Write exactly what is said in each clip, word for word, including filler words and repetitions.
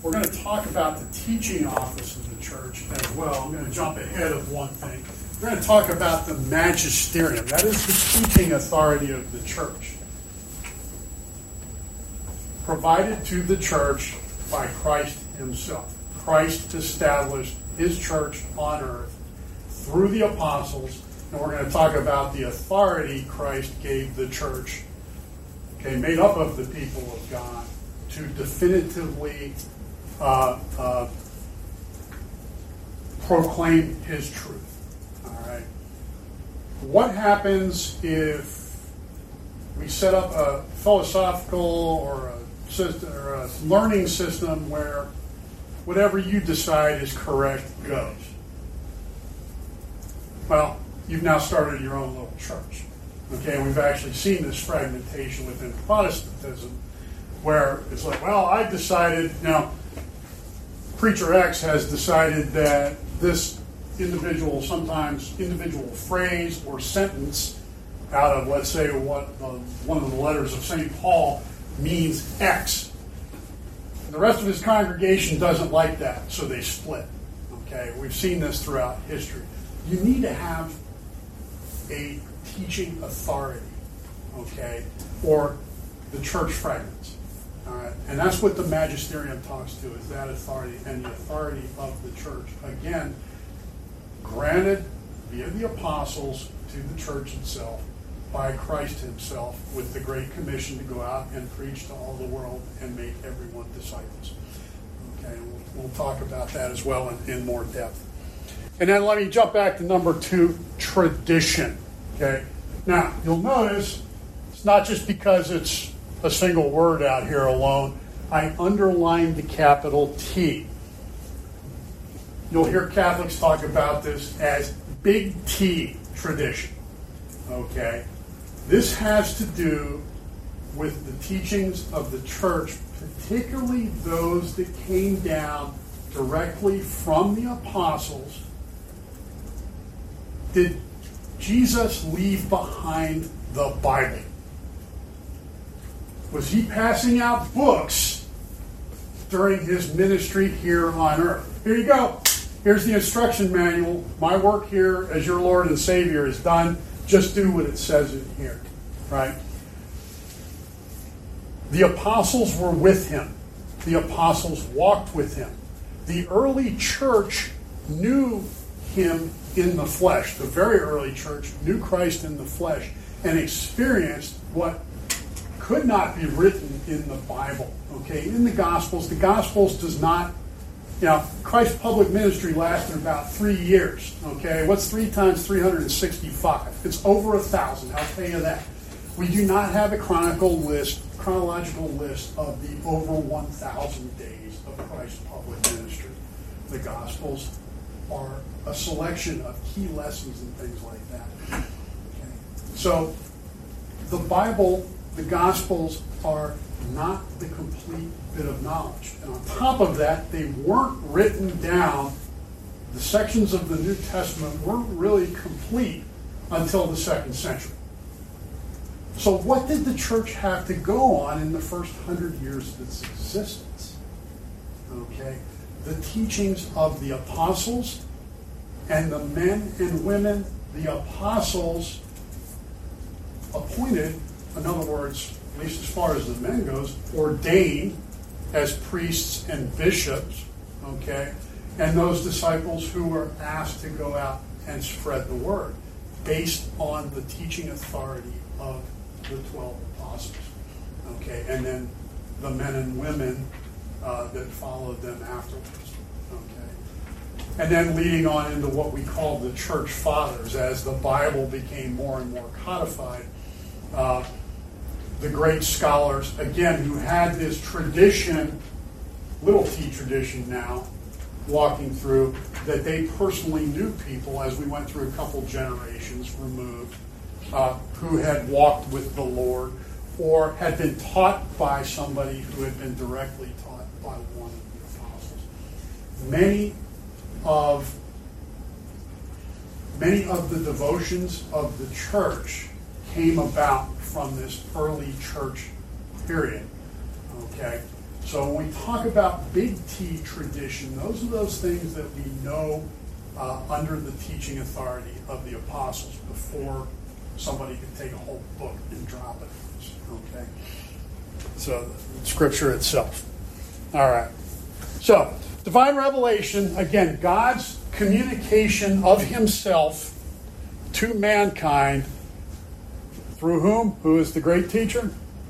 we're going to talk about the teaching office of the church as well. I'm going to jump ahead of one thing. We're going to talk about the magisterium. That is the teaching authority of the church, provided to the church by Christ himself. Christ established his church on earth through the apostles, and we're going to talk about the authority Christ gave the church, okay, made up of the people of God, to definitively uh, uh, proclaim his truth. All right. What happens if we set up a philosophical or a system or a learning system where whatever you decide is correct goes? Well, you've now started your own little church. Okay, and we've actually seen this fragmentation within Protestantism, where it's like, well, I decided, now, Preacher X has decided that this individual, sometimes individual phrase or sentence out of, let's say, what uh, one of the letters of Saint Paul means X. And the rest of his congregation doesn't like that, so they split. Okay, we've seen this throughout history. You need to have a teaching authority, okay, or the church fragments. All right, and that's what the magisterium talks to, is that authority and the authority of the church. Again, granted via the apostles to the church itself by Christ himself, with the Great Commission to go out and preach to all the world and make everyone disciples. Okay, and we'll, we'll talk about that as well in, in more depth. And then let me jump back to number two, tradition. Okay, now you'll notice it's not just because it's a single word out here alone. I underlined the capital T. You'll hear Catholics talk about this as big T tradition. Okay, this has to do with the teachings of the church, particularly those that came down directly from the apostles. Did Jesus leave behind the Bible? Was he passing out books during his ministry here on earth? Here you go. Here's the instruction manual. My work here as your Lord and Savior is done. Just do what it says in here. Right? The apostles were with him. The apostles walked with him. The early church knew him in the flesh. The very early church knew Christ in the flesh and experienced what could not be written in the Bible. Okay, in the Gospels, the Gospels does not, you know, Christ's public ministry lasted about three years. Okay, what's three times three hundred sixty-five? It's over a thousand. I'll tell you that. We do not have a chronicle list, chronological list of the over one thousand days of Christ's public ministry. The Gospels are a selection of key lessons and things like that. Okay. So the Bible, the Gospels, are not the complete bit of knowledge. And on top of that, they weren't written down. The sections of the New Testament weren't really complete until the second century. So what did the church have to go on in the first hundred years of its existence? Okay, the teachings of the apostles and the men and women the apostles appointed, in other words, at least as far as the men goes, ordained as priests and bishops, okay, and those disciples who were asked to go out and spread the word based on the teaching authority of the twelve apostles, okay, and then the men and women uh, that followed them afterwards, okay, and then leading on into what we call the church fathers as the Bible became more and more codified. Uh, the great scholars, again, who had this tradition, little t tradition now, walking through, that they personally knew people as we went through a couple generations removed, uh, who had walked with the Lord or had been taught by somebody who had been directly taught by one of the apostles. Many of many of the devotions of the church came about from this early church period. Okay, so So when we talk about big T tradition, those are those things that we know uh, under the teaching authority of the apostles before somebody could take a whole book and drop it. Okay? So, Scripture itself. All right. So, divine revelation, again, God's communication of himself to mankind through whom? Who is the great teacher?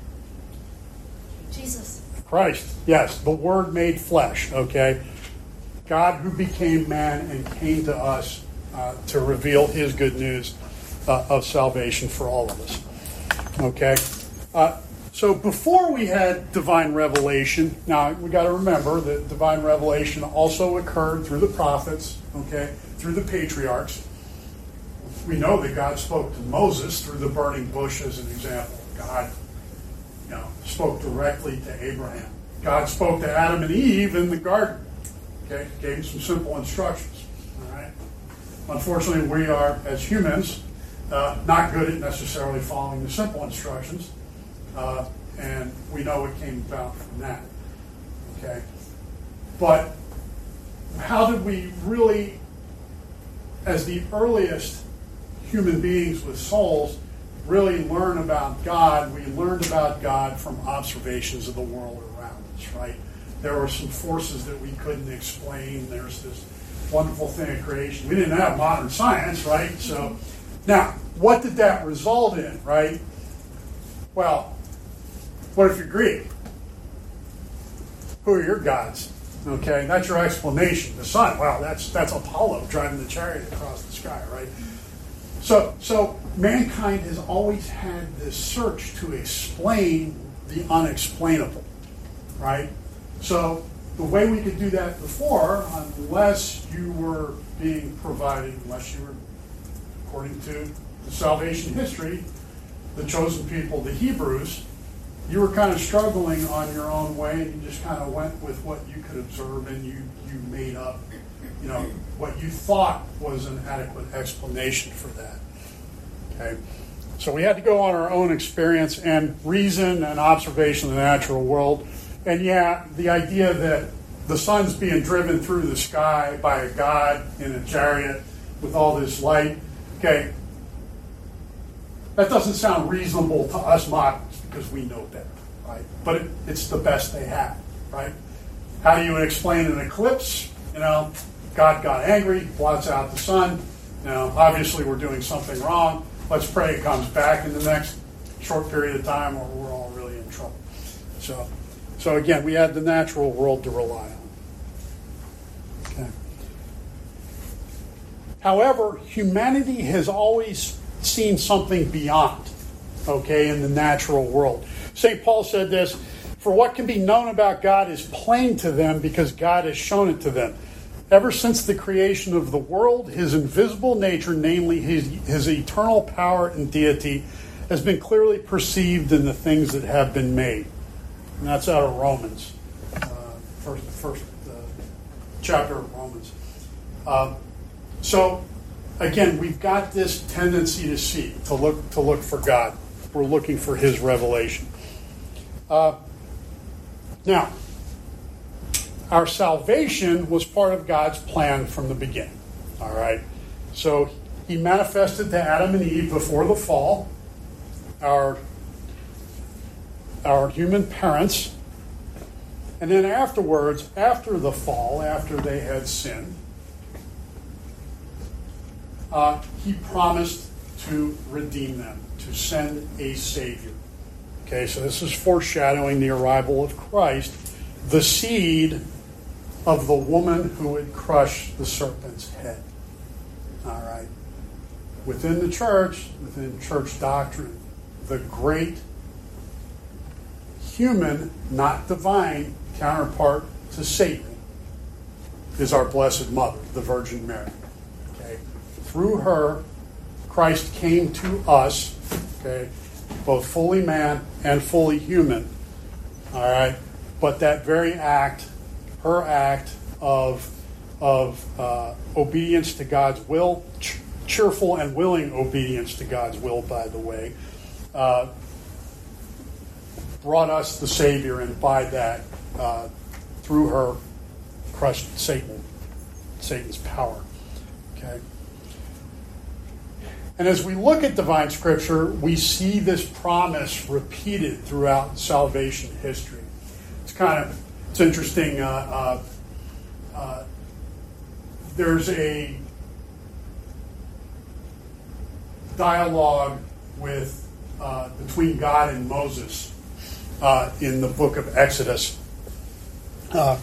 Jesus. Christ. Yes, the Word made flesh. Okay? God who became man and came to us uh, to reveal his good news uh, of salvation for all of us. Okay? Uh, so before we had divine revelation, now we got to remember that divine revelation also occurred through the prophets, okay, through the patriarchs. We know that God spoke to Moses through the burning bush as an example. God, you know, spoke directly to Abraham. God spoke to Adam and Eve in the garden. Okay, gave them some simple instructions. All right. Unfortunately, we are, as humans, uh, not good at necessarily following the simple instructions, uh, and we know it came about from that. Okay, but how did we really, as the earliest human beings with souls, really learn about God? We learned about God from observations of the world around us, right? There were some forces that we couldn't explain. There's this wonderful thing of creation. We didn't have modern science, right? So, now, what did that result in, right? Well, what if you're Greek? Who are your gods? Okay, that's your explanation. The sun, wow, that's that's Apollo driving the chariot across the sky, right? So, so mankind has always had this search to explain the unexplainable, right? So the way we could do that before, unless you were being provided, unless you were, according to the salvation history, the chosen people, the Hebrews, you were kind of struggling on your own way, and you just kind of went with what you could observe, and you, you made up, you know, what you thought was an adequate explanation for that. Okay? So we had to go on our own experience and reason and observation of the natural world. And yeah, the idea that the sun's being driven through the sky by a god in a chariot with all this light, okay, that doesn't sound reasonable to us moderns because we know better, right? But it, it's the best they have, right? How do you explain an eclipse? You know, God got angry, blots out the sun. You know, obviously we're doing something wrong. Let's pray it comes back in the next short period of time, or we're all really in trouble. So, so again, we had the natural world to rely on. Okay. However, humanity has always seen something beyond, okay, in the natural world. Saint Paul said this, "For what can be known about God is plain to them because God has shown it to them. Ever since the creation of the world, his invisible nature, namely his, his eternal power and deity, has been clearly perceived in the things that have been made." And that's out of Romans, uh, first, first uh, chapter of Romans. Uh, so, again, we've got this tendency to see, to look, to look for God. We're looking for his revelation. Uh, now, our salvation was part of God's plan from the beginning. All right? So he manifested to Adam and Eve before the fall, our, our human parents. And then afterwards, after the fall, after they had sinned, uh, he promised to redeem them, to send a Savior. Okay, so this is foreshadowing the arrival of Christ, the seed of the woman who would crush the serpent's head. All right. Within the church, within church doctrine, the great human, not divine, counterpart to Satan is our Blessed Mother, the Virgin Mary. Okay. Through her, Christ came to us, okay, both fully man and fully human. All right. But that very act, her act of of uh, obedience to God's will, ch- cheerful and willing obedience to God's will, by the way, uh, brought us the Savior, and by that uh, through her, crushed Satan, Satan's power. Okay. And as we look at divine scripture, we see this promise repeated throughout salvation history. It's kind of, it's interesting. Uh, uh, uh, there's a dialogue with uh, between God and Moses uh, in the book of Exodus. Uh,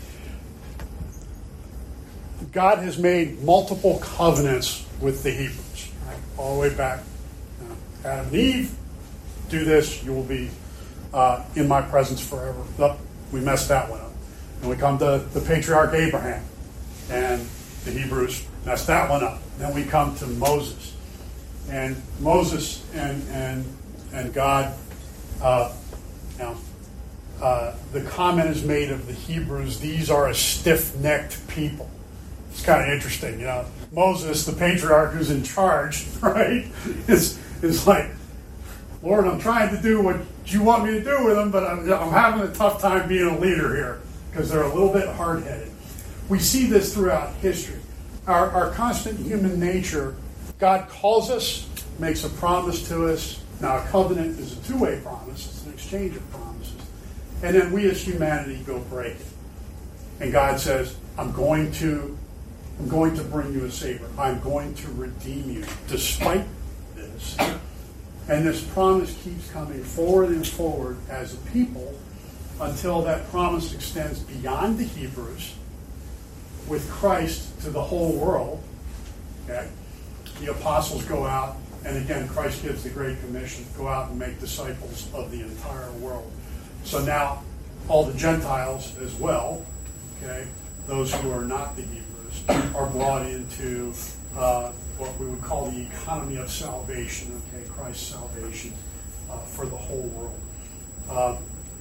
God has made multiple covenants with the Hebrews, right? All the way back. Uh, Adam and Eve, do this, you will be uh, in my presence forever. Oh, we messed that one up. And we come to the patriarch Abraham, and the Hebrews messed that one up. Then we come to Moses. And Moses and and and God, uh, you know, uh, the comment is made of the Hebrews, these are a stiff-necked people. It's kind of interesting, you know. Moses, the patriarch who's in charge, right, is is like, Lord, I'm trying to do what you want me to do with them, but I'm, I'm having a tough time being a leader here because they're a little bit hard-headed. We see this throughout history. Our, our constant human nature, God calls us, makes a promise to us. Now, a covenant is a two-way promise. It's an exchange of promises. And then we as humanity go break it. And God says, I'm going to I'm going to bring you a Savior. I'm going to redeem you despite this. And this promise keeps coming forward and forward as a people until that promise extends beyond the Hebrews with Christ to the whole world. Okay? The apostles go out, and again, Christ gives the Great Commission, go out and make disciples of the entire world. So now, all the Gentiles as well, okay, those who are not the Hebrews, are brought into uh, what we would call the economy of salvation, okay, Christ's salvation uh, for the whole world. Uh,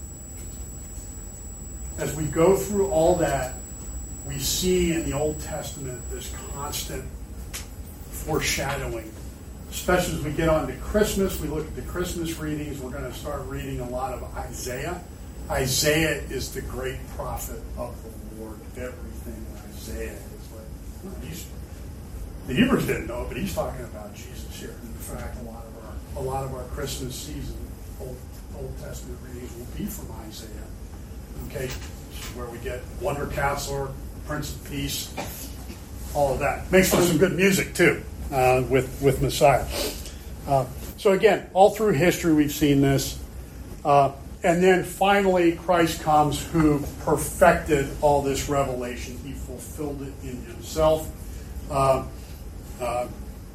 as we go through all that, we see in the Old Testament this constant foreshadowing. Especially as we get on to Christmas, we look at the Christmas readings, we're going to start reading a lot of Isaiah. Isaiah is the great prophet of the Lord. Everything in Isaiah is like, well, he's, the Hebrews didn't know, but he's talking about Jesus here. In fact, a lot of our a lot of our Christmas season Old, Old Testament readings will be from Isaiah. Okay, where we get Wonder Counselor, Prince of Peace, all of that. Makes for some good music too. Uh, with, with Messiah. Uh, so again, all through history we've seen this. Uh, and then finally Christ comes who perfected all this revelation. He fulfilled it in himself. Uh, uh,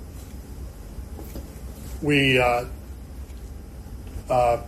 we, uh, uh,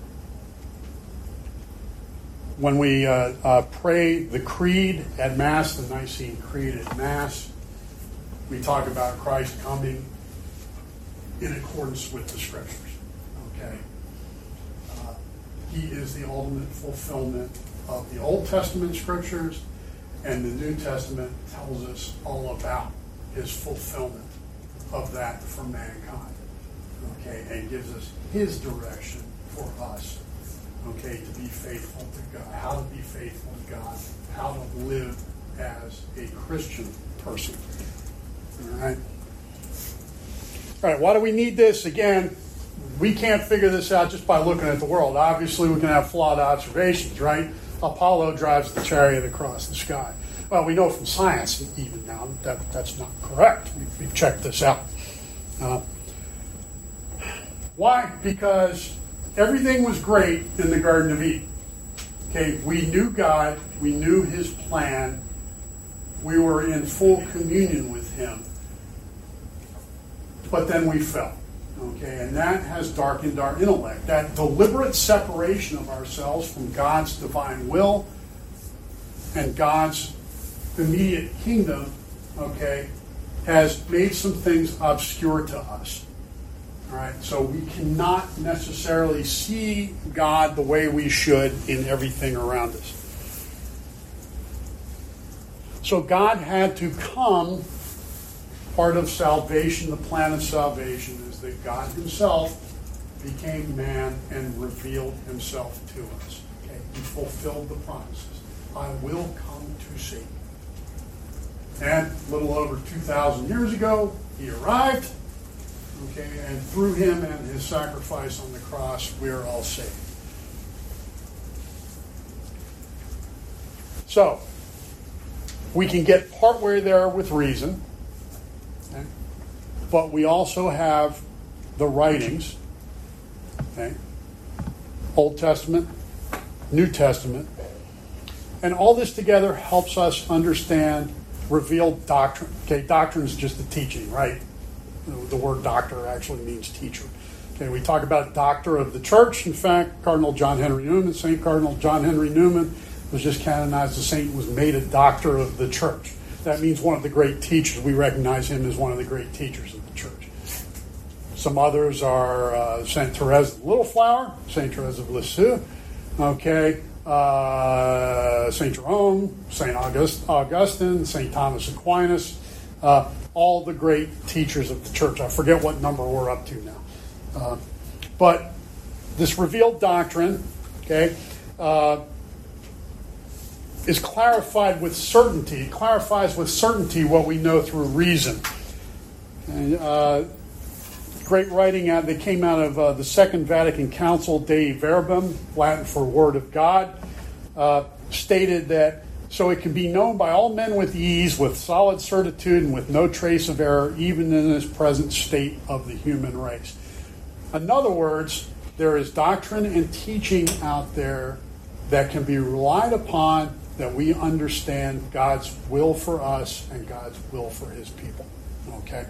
when we uh, uh, pray the Creed at Mass, the Nicene Creed at Mass, we talk about Christ coming in accordance with the Scriptures. Okay, uh, He is the ultimate fulfillment of the Old Testament Scriptures, and the New Testament tells us all about His fulfillment of that for mankind. Okay, and gives us His direction for us. Okay, to be faithful to God, how to be faithful to God, how to live as a Christian person. All right. All right, why do we need this? Again, we can't figure this out just by looking at the world. Obviously, we can have flawed observations, right? Apollo drives the chariot across the sky. Well, we know from science even now that that's not correct. We've, we've checked this out. Uh, why? Because everything was great in the Garden of Eden. Okay, we knew God. We knew His plan. We were in full communion with Him. But then we fell. Okay, and that has darkened our intellect. That deliberate separation of ourselves from God's divine will and God's immediate kingdom, okay, has made some things obscure to us. All right, so we cannot necessarily see God the way we should in everything around us. So God had to come. Part of salvation, the plan of salvation, is that God Himself became man and revealed Himself to us. Okay? He fulfilled the promises. I will come to see. And a little over two thousand years ago, he arrived. Okay, and through him and his sacrifice on the cross, we are all saved. So, we can get partway there with reason, okay? But we also have the writings, okay? Old Testament, New Testament, and all this together helps us understand revealed doctrine. Okay, doctrine is just the teaching, right? The word doctor actually means teacher. Okay, we talk about doctor of the church. In fact, Cardinal John Henry Newman, Saint Cardinal John Henry Newman, was just canonized a saint, was made a doctor of the church. That means one of the great teachers. We recognize him as one of the great teachers of the church. Some others are uh, Saint Therese of the Little Flower, Saint Therese of Lisieux, okay, uh, Saint Jerome, Saint August, Augustine, Saint Thomas Aquinas, uh, all the great teachers of the church. I forget what number we're up to now. Uh, but this revealed doctrine, okay, uh, is clarified with certainty. It clarifies with certainty what we know through reason. And, uh, great writing out that came out of uh, the Second Vatican Council, Dei Verbum, Latin for Word of God, uh, stated that so it can be known by all men with ease, with solid certitude, and with no trace of error, even in this present state of the human race. In other words, there is doctrine and teaching out there that can be relied upon, that we understand God's will for us and God's will for his people. Okay?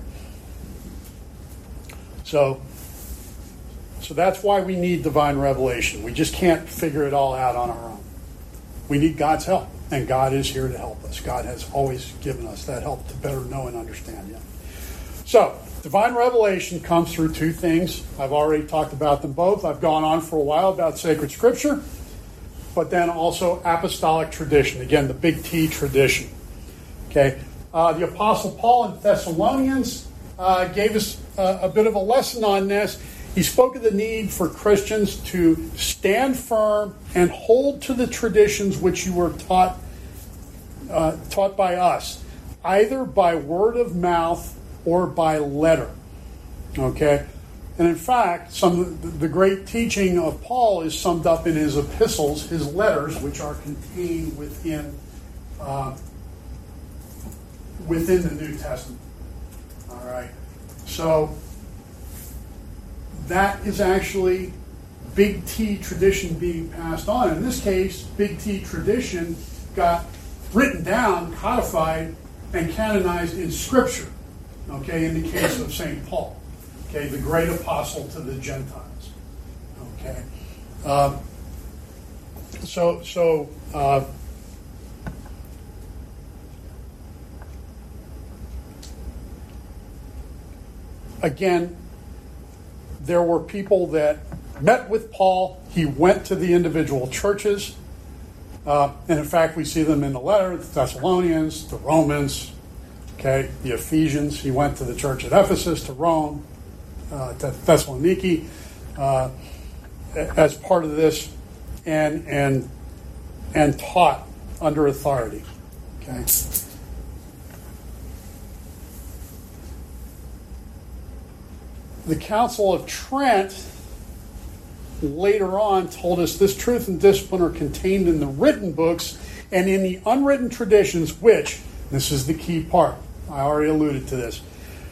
So, so that's why we need divine revelation. We just can't figure it all out on our own. We need God's help, and God is here to help us. God has always given us that help to better know and understand him. So, divine revelation comes through two things. I've already talked about them both. I've gone on for a while about sacred scripture, but then also apostolic tradition. Again, the big T tradition. Okay, uh, the Apostle Paul in Thessalonians uh, gave us uh, a bit of a lesson on this. He spoke of the need for Christians to stand firm and hold to the traditions which you were taught uh, taught by us, either by word of mouth or by letter. Okay. And in fact, some of the great teaching of Paul is summed up in his epistles, his letters, which are contained within uh, within the New Testament. All right, so that is actually big T tradition being passed on. In this case, big T tradition got written down, codified, and canonized in Scripture. Okay, in the case of Saint Paul. Okay, the great apostle to the Gentiles. Okay, uh, so so uh, again, there were people that met with Paul. He went to the individual churches, uh, and in fact, we see them in the letter: the Thessalonians, the Romans, okay, the Ephesians. He went to the church at Ephesus, to Rome. Uh, to Thessaloniki uh, as part of this, and and and taught under authority. Okay. The Council of Trent later on told us this truth and discipline are contained in the written books and in the unwritten traditions, which, this is the key part, I already alluded to this,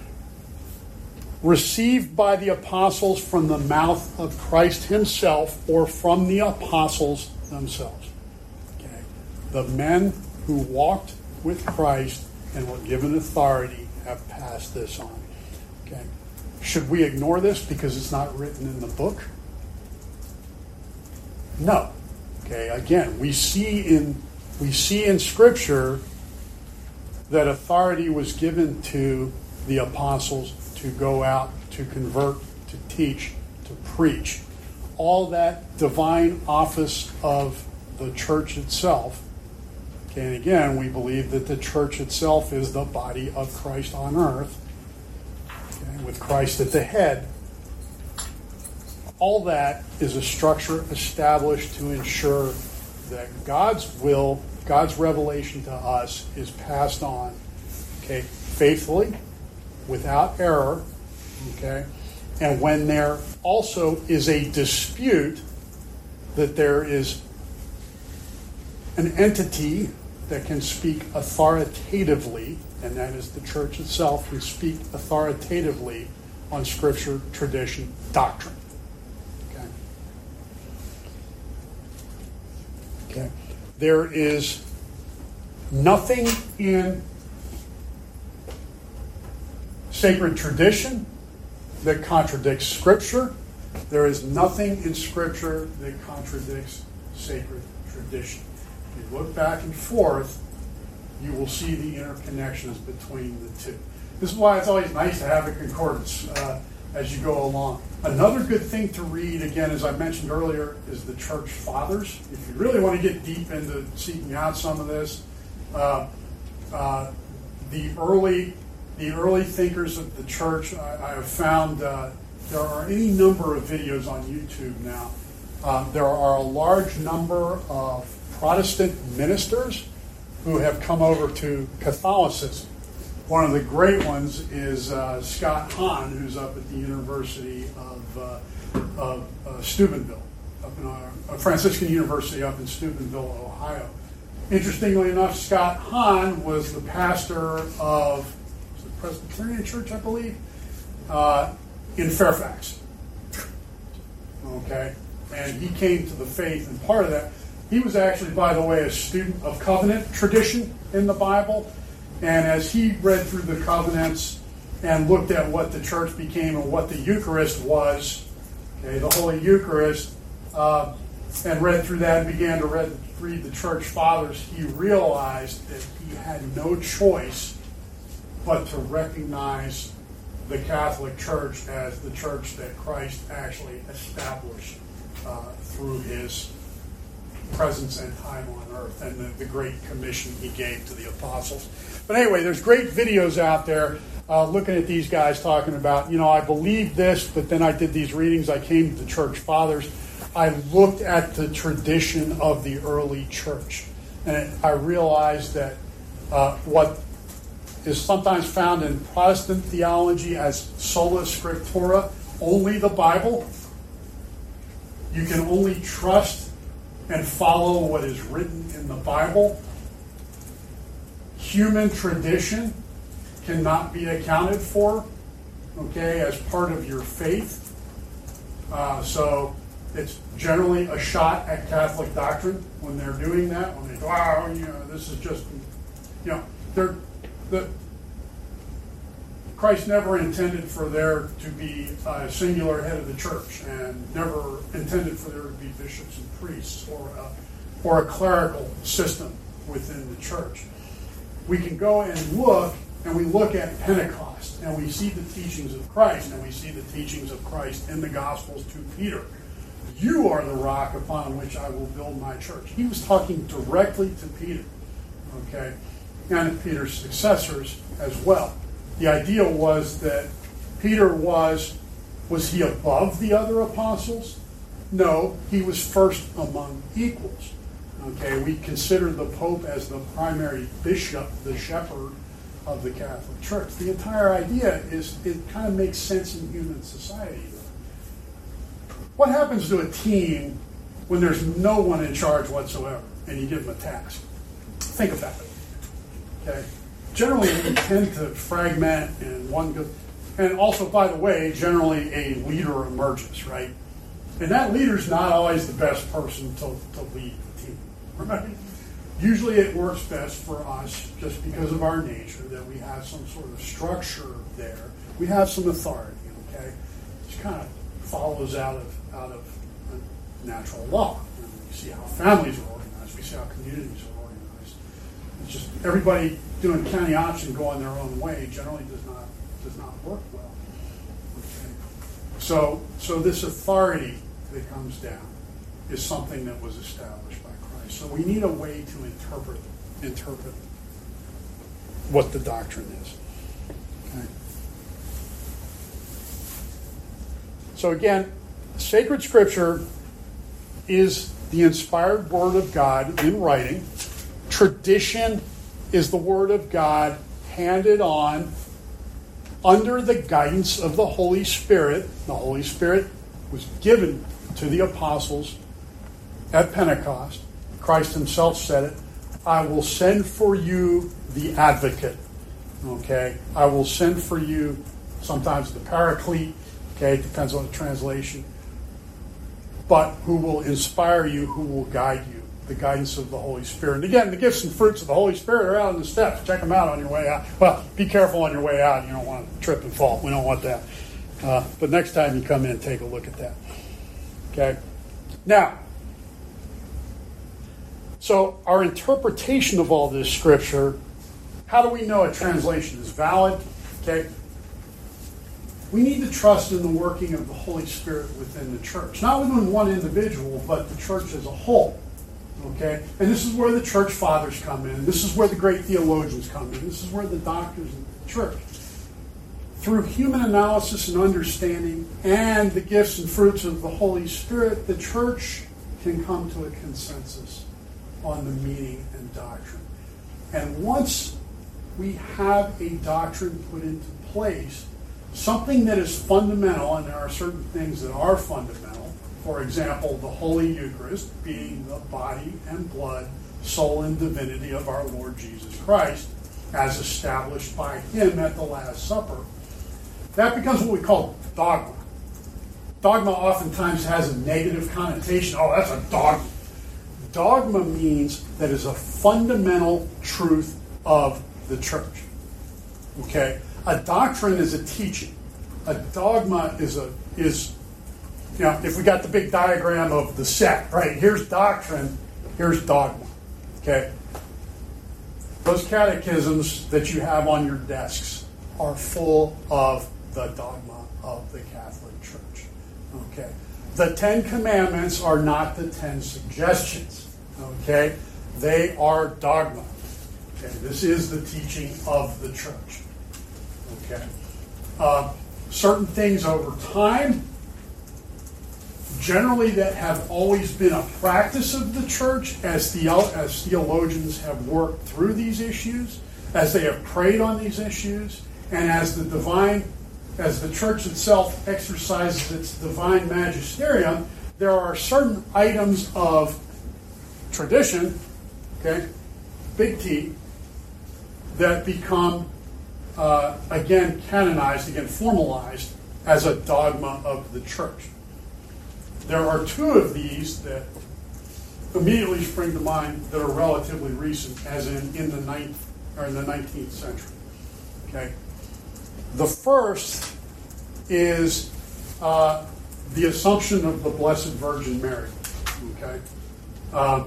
received by the apostles from the mouth of Christ himself or from the apostles themselves. Okay. The men who walked with Christ and were given authority have passed this on. Okay. Should we ignore this because it's not written in the book? No. Okay. Again, we see in we see in Scripture that authority was given to the apostles to go out, to convert, to teach, to preach. All that divine office of the church itself. Okay, and again, we believe that the church itself is the body of Christ on earth, okay, with Christ at the head. All that is a structure established to ensure that God's will, God's revelation to us is passed on, okay, faithfully, without error, okay, and when there also is a dispute, that there is an entity that can speak authoritatively, and that is the church itself, can speak authoritatively on Scripture, tradition, doctrine. Okay. Okay. There is nothing in sacred tradition that contradicts Scripture. There is nothing in Scripture that contradicts sacred tradition. If you look back and forth, you will see the interconnections between the two. This is why it's always nice to have a concordance uh, as you go along. Another good thing to read, again, as I mentioned earlier, is the Church Fathers. If you really want to get deep into seeking out some of this, uh, uh, the early the early thinkers of the church, I, I have found uh, there are any number of videos on YouTube now. Uh, there are a large number of Protestant ministers who have come over to Catholicism. One of the great ones is uh, Scott Hahn, who's up at the University of, uh, of uh, Steubenville, up in uh, Franciscan University up in Steubenville, Ohio. Interestingly enough, Scott Hahn was the pastor of the Presbyterian Church, I believe, uh, in Fairfax. Okay, and he came to the faith, and part of that, he was actually, by the way, a student of covenant tradition in the Bible. And as he read through the covenants and looked at what the church became and what the Eucharist was, okay, the Holy Eucharist, uh, and read through that and began to read, read the church fathers, he realized that he had no choice but to recognize the Catholic Church as the church that Christ actually established uh, through his presence and time on earth, and the, the great commission he gave to the apostles. But anyway, there's great videos out there uh, looking at these guys talking about, you know, I believed this, but then I did these readings, I came to the church fathers, I looked at the tradition of the early church, and it, I realized that uh, what is sometimes found in Protestant theology as sola scriptura, only the Bible, you can only trust and follow what is written in the Bible. Human tradition cannot be accounted for, okay, as part of your faith. Uh, so it's generally a shot at Catholic doctrine when they're doing that. When they go, oh, you know, this is just, you know, they're the. Christ never intended for there to be a singular head of the church, and never intended for there to be bishops and priests or a, or a clerical system within the church. We can go and look, and we look at Pentecost, and we see the teachings of Christ, and we see the teachings of Christ in the Gospels to Peter. You are the rock upon which I will build my church. He was talking directly to Peter, okay, and Peter's successors as well. The idea was that Peter was, was he above the other apostles? No, he was first among equals. Okay, we consider the Pope as the primary bishop, the shepherd of the Catholic Church. The entire idea is, it kind of makes sense in human society. What happens to a team when there's no one in charge whatsoever and you give them a task? Think about it. Okay? Generally, we tend to fragment and one goes. And also, by the way, generally a leader emerges, right? And that leader's not always the best person to, to lead the team, right? Usually it works best for us, just because of our nature, that we have some sort of structure there. We have some authority, okay? It kind of follows out of out of natural law. And we see how families are organized. We see how communities are organized. It's just everybody doing county option going their own way generally does not does not work well. Okay. So so this authority that comes down is something that was established by Christ. So we need a way to interpret interpret what the doctrine is. Okay. So again, sacred scripture is the inspired Word of God in writing. Tradition is the Word of God handed on under the guidance of the Holy Spirit. The Holy Spirit was given to the apostles at Pentecost. Christ himself said it. I will send for you the advocate. Okay? I will send for you sometimes the paraclete. Okay? It depends on the translation. But who will inspire you, who will guide you. The guidance of the Holy Spirit. And again, the gifts and fruits of the Holy Spirit are out in the steps. Check them out on your way out. Well, be careful on your way out. You don't want to trip and fall. We don't want that. Uh, but next time you come in, take a look at that. Okay? Now, so our interpretation of all this Scripture, how do we know a translation is valid? Okay? We need to trust in the working of the Holy Spirit within the church. Not within one individual, but the church as a whole. Okay? And this is where the church fathers come in. This is where the great theologians come in. This is where the doctors of the church. Through human analysis and understanding and the gifts and fruits of the Holy Spirit, the church can come to a consensus on the meaning and doctrine. And once we have a doctrine put into place, something that is fundamental, and there are certain things that are fundamental, for example, the Holy Eucharist being the body and blood, soul and divinity of our Lord Jesus Christ, as established by him at the Last Supper, that becomes what we call dogma. Dogma oftentimes has a negative connotation. Oh, that's a dogma. Dogma means that is a fundamental truth of the church. Okay? A doctrine is a teaching. A dogma is a is you know, if we got the big diagram of the set, right? Here's doctrine, here's dogma. Okay? Those catechisms that you have on your desks are full of the dogma of the Catholic Church. Okay? The Ten Commandments are not the Ten Suggestions. Okay? They are dogma. Okay? This is the teaching of the church. Okay? Uh, certain things over time, generally that have always been a practice of the church as, theo- as theologians have worked through these issues, as they have prayed on these issues, and as the divine, as the church itself exercises its divine magisterium, there are certain items of tradition, okay, big T, that become, uh, again, canonized, again, formalized as a dogma of the church. There are two of these that immediately spring to mind that are relatively recent, as in in the ninth or in the nineteenth century. Okay, the first is uh, the assumption of the Blessed Virgin Mary. Okay, uh,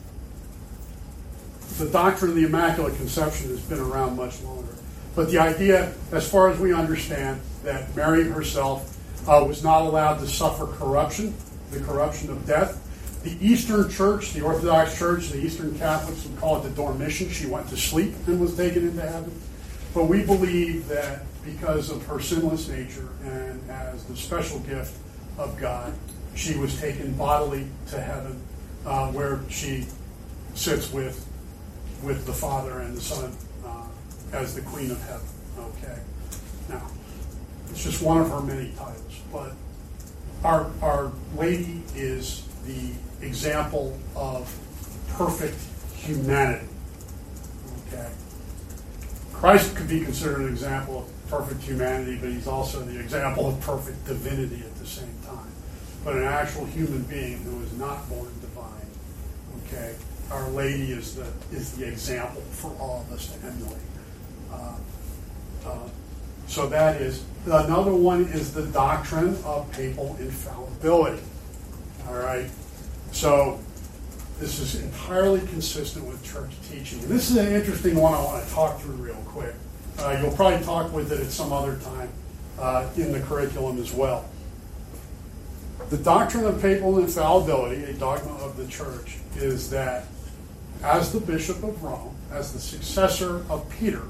the doctrine of the Immaculate Conception has been around much longer, but the idea, as far as we understand, that Mary herself uh, was not allowed to suffer corruption. The corruption of death. The Eastern Church, the Orthodox Church, the Eastern Catholics would call it the dormition. She went to sleep and was taken into heaven. But we believe that because of her sinless nature and as the special gift of God, she was taken bodily to heaven, uh, where she sits with with the Father and the Son uh, as the Queen of Heaven. Okay. Now, it's just one of her many titles, but Our, our lady is the example of perfect humanity. Okay. Christ could be considered an example of perfect humanity, but he's also the example of perfect divinity at the same time. But an actual human being who is not born divine. Okay. Our lady is the is the example for all of us to emulate. Uh, uh, So that is, another one is the doctrine of papal infallibility. All right? So this is entirely consistent with church teaching. And this is an interesting one I want to talk through real quick. Uh, you'll probably talk with it at some other time uh, in the curriculum as well. The doctrine of papal infallibility, a dogma of the church, is that as the Bishop of Rome, as the successor of Peter,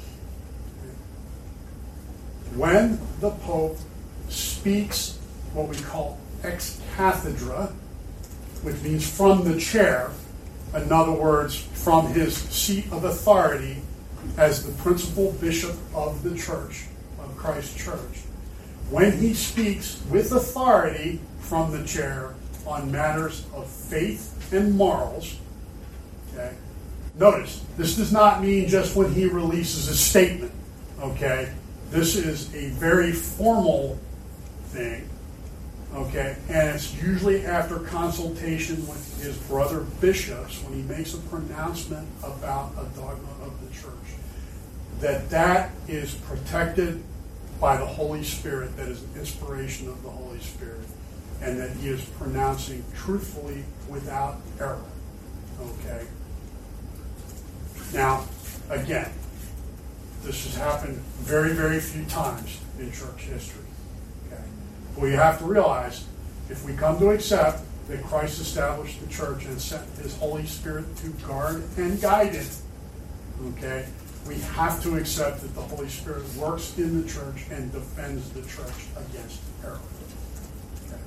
when the Pope speaks what we call ex cathedra, which means from the chair, in other words, from his seat of authority as the principal bishop of the church, of Christ's church, when he speaks with authority from the chair on matters of faith and morals, okay, notice, this does not mean just when he releases a statement, okay? This is a very formal thing, okay? And it's usually after consultation with his brother bishops when he makes a pronouncement about a dogma of the church. That that is protected by the Holy Spirit, that is an inspiration of the Holy Spirit, and that he is pronouncing truthfully without error, okay? Now, again, this has happened very, very few times in church history. Okay? But we have to realize, if we come to accept that Christ established the church and sent his Holy Spirit to guard and guide it, okay, we have to accept that the Holy Spirit works in the church and defends the church against error. Okay?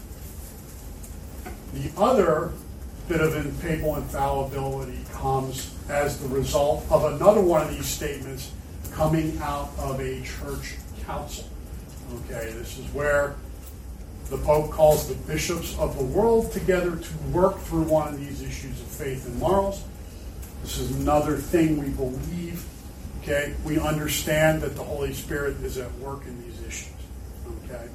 The other bit of papal infallibility comes as the result of another one of these statements coming out of a church council. Okay, this is where the Pope calls the bishops of the world together to work through one of these issues of faith and morals. This is another thing we believe. Okay, we understand that the Holy Spirit is at work in these issues. Okay.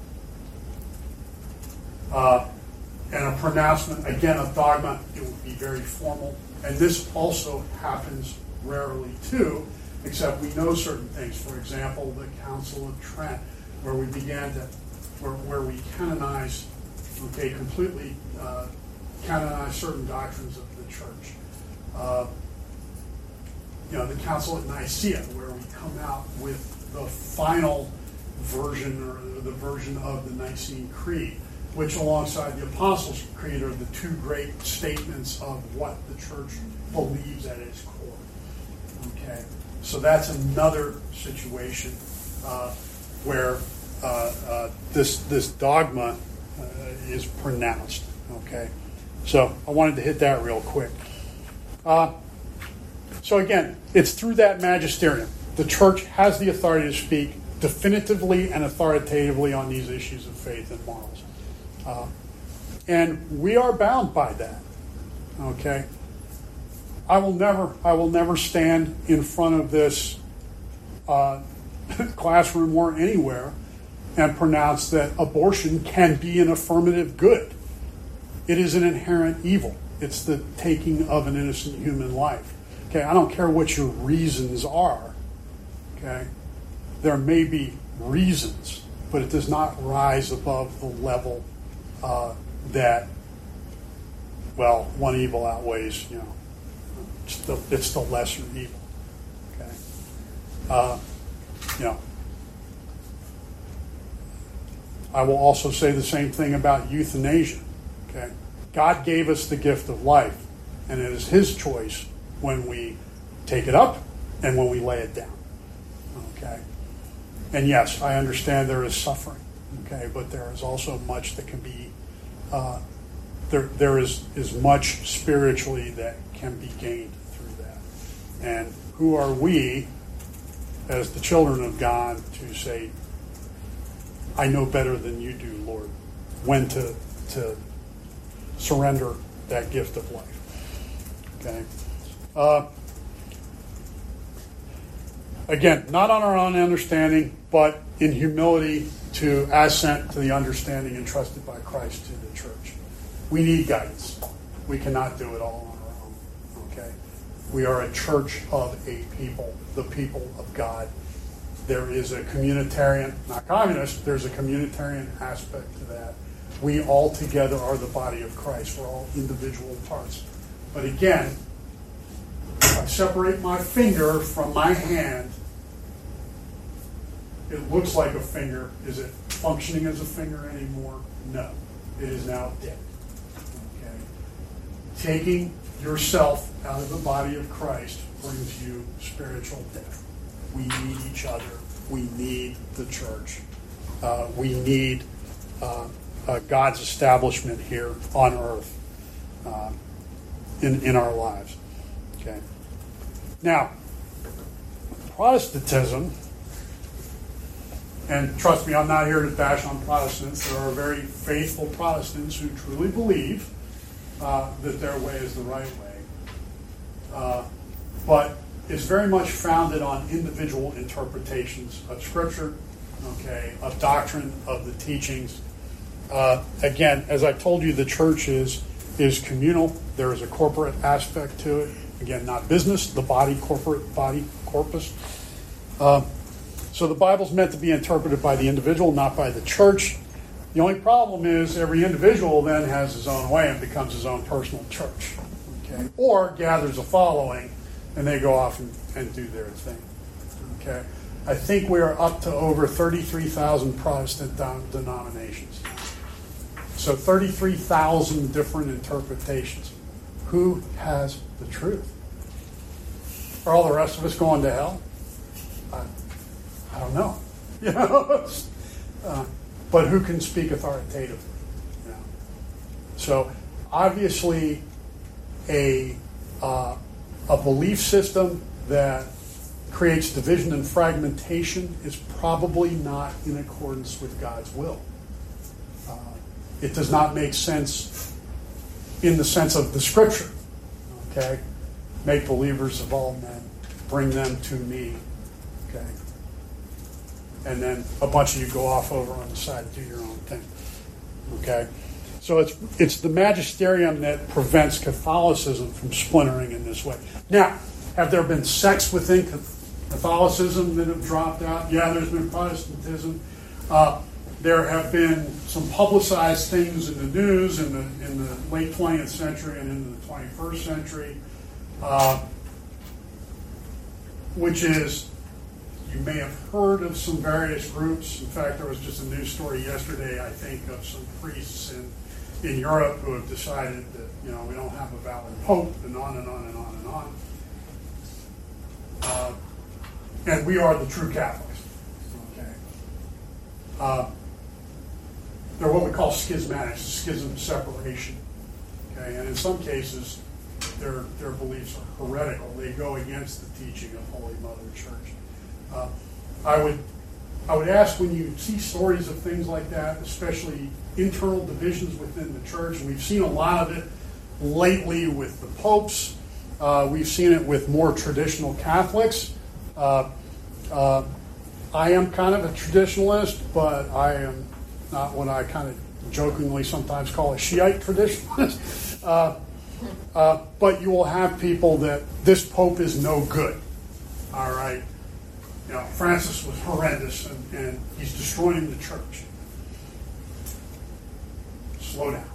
Uh, and a pronouncement, again, of dogma, it would be very formal. And this also happens rarely too, except we know certain things. For example, the Council of Trent, where we began to, where, where we canonize, okay, completely uh, canonize certain doctrines of the church. Uh, you know, the Council at Nicaea, where we come out with the final version or the version of the Nicene Creed, which alongside the Apostles' Creed are the two great statements of what the church believes at its core. Okay, so that's another situation uh, where uh, uh, this this dogma uh, is pronounced. Okay, so I wanted to hit that real quick. Uh, so again, it's through that magisterium. The church has the authority to speak definitively and authoritatively on these issues of faith and morals. Uh, and we are bound by that. Okay? I will never, I will never stand in front of this uh, classroom or anywhere and pronounce that abortion can be an affirmative good. It is an inherent evil. It's the taking of an innocent human life. Okay, I don't care what your reasons are. Okay, there may be reasons, but it does not rise above the level uh, that, well, one evil outweighs, you know, it's the, it's the lesser evil. Okay, uh, you know, I will also say the same thing about euthanasia. Okay, God gave us the gift of life, and it is His choice when we take it up and when we lay it down. Okay, and yes, I understand there is suffering. Okay, but there is also much that can be. Uh, there, there is is much spiritually that can be gained through that. And who are we, as the children of God, to say, "I know better than you do, Lord," when to to surrender that gift of life? Okay. Uh, again, not on our own understanding, but in humility to assent to the understanding entrusted by Christ to the church. We need guidance. We cannot do it all on our own. Okay? We are a church of a people, the people of God. There is a communitarian, not communist, there's a communitarian aspect to that. We all together are the body of Christ. We're all individual parts. But again, if I separate my finger from my hand, it looks like a finger. Is it functioning as a finger anymore? No. It is now dead. Okay. Taking yourself out of the body of Christ brings you spiritual death. We need each other. We need the church. Uh, we need uh, uh, God's establishment here on earth uh, in, in our lives. Okay. Now, Protestantism, and trust me, I'm not here to bash on Protestants. There are very faithful Protestants who truly believe uh, that their way is the right way. Uh, but it's very much founded on individual interpretations of Scripture, okay, of doctrine, of the teachings. Uh, again, as I told you, the church is, is communal. There is a corporate aspect to it. Again, not business, the body, corporate body, corpus. Uh, so the Bible's meant to be interpreted by the individual, not by the church. The only problem is every individual then has his own way and becomes his own personal church, okay, or gathers a following and they go off and, and do their thing, okay. I think we are up to over thirty-three thousand Protestant denominations. So thirty-three thousand different interpretations. Who has the truth? Are all the rest of us going to hell? I, I don't know. You know, uh, but who can speak authoritatively? You know? So obviously, a uh, a belief system that creates division and fragmentation is probably not in accordance with God's will. Uh, it does not make sense in the sense of the Scripture. Okay? Make believers of all men. Bring them to me. Okay? And then a bunch of you go off over on the side and do your own thing. Okay? So it's it's the magisterium that prevents Catholicism from splintering in this way. Now, have there been sects within Catholicism that have dropped out? Yeah, there's been Protestantism. Uh, there have been some publicized things in the news in the in the late twentieth century and into the twenty-first century, uh, which is, you may have heard of some various groups. In fact, there was just a news story yesterday, I think, of some priests in, in Europe who have decided that, you know, we don't have a valid pope, and on and on and on and on. Uh, and we are the true Catholics. Okay. Uh, they're what we call schismatics, schism separation. Okay, and in some cases, their their beliefs are heretical. They go against the teaching of Holy Mother Church. Uh, I would I would ask, when you see stories of things like that, especially internal divisions within the church, and we've seen a lot of it lately with the popes. Uh, we've seen it with more traditional Catholics. Uh, uh, I am kind of a traditionalist, but I am not what I kind of jokingly sometimes call a Shiite traditionalist. uh, uh, but you will have people that this pope is no good. All right. You know, Francis was horrendous, and, and he's destroying the church. Slow down.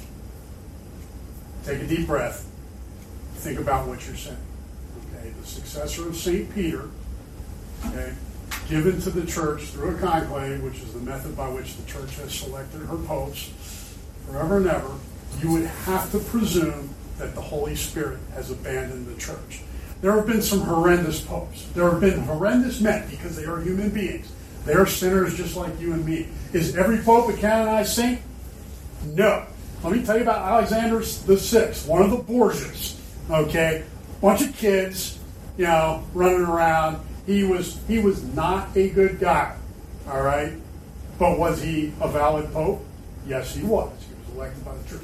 Take a deep breath. Think about what you're saying. Okay, the successor of Saint Peter, okay, given to the church through a conclave, which is the method by which the church has selected her popes forever and ever, you would have to presume that the Holy Spirit has abandoned the church. There have been some horrendous popes. There have been horrendous men, because they are human beings. They are sinners just like you and me. Is every pope a canonized saint? No. Let me tell you about Alexander the Sixth, one of the Borgias. Okay, bunch of kids, you know, running around. He was he was not a good guy. All right, but was he a valid pope? Yes, he was. He was elected by the church.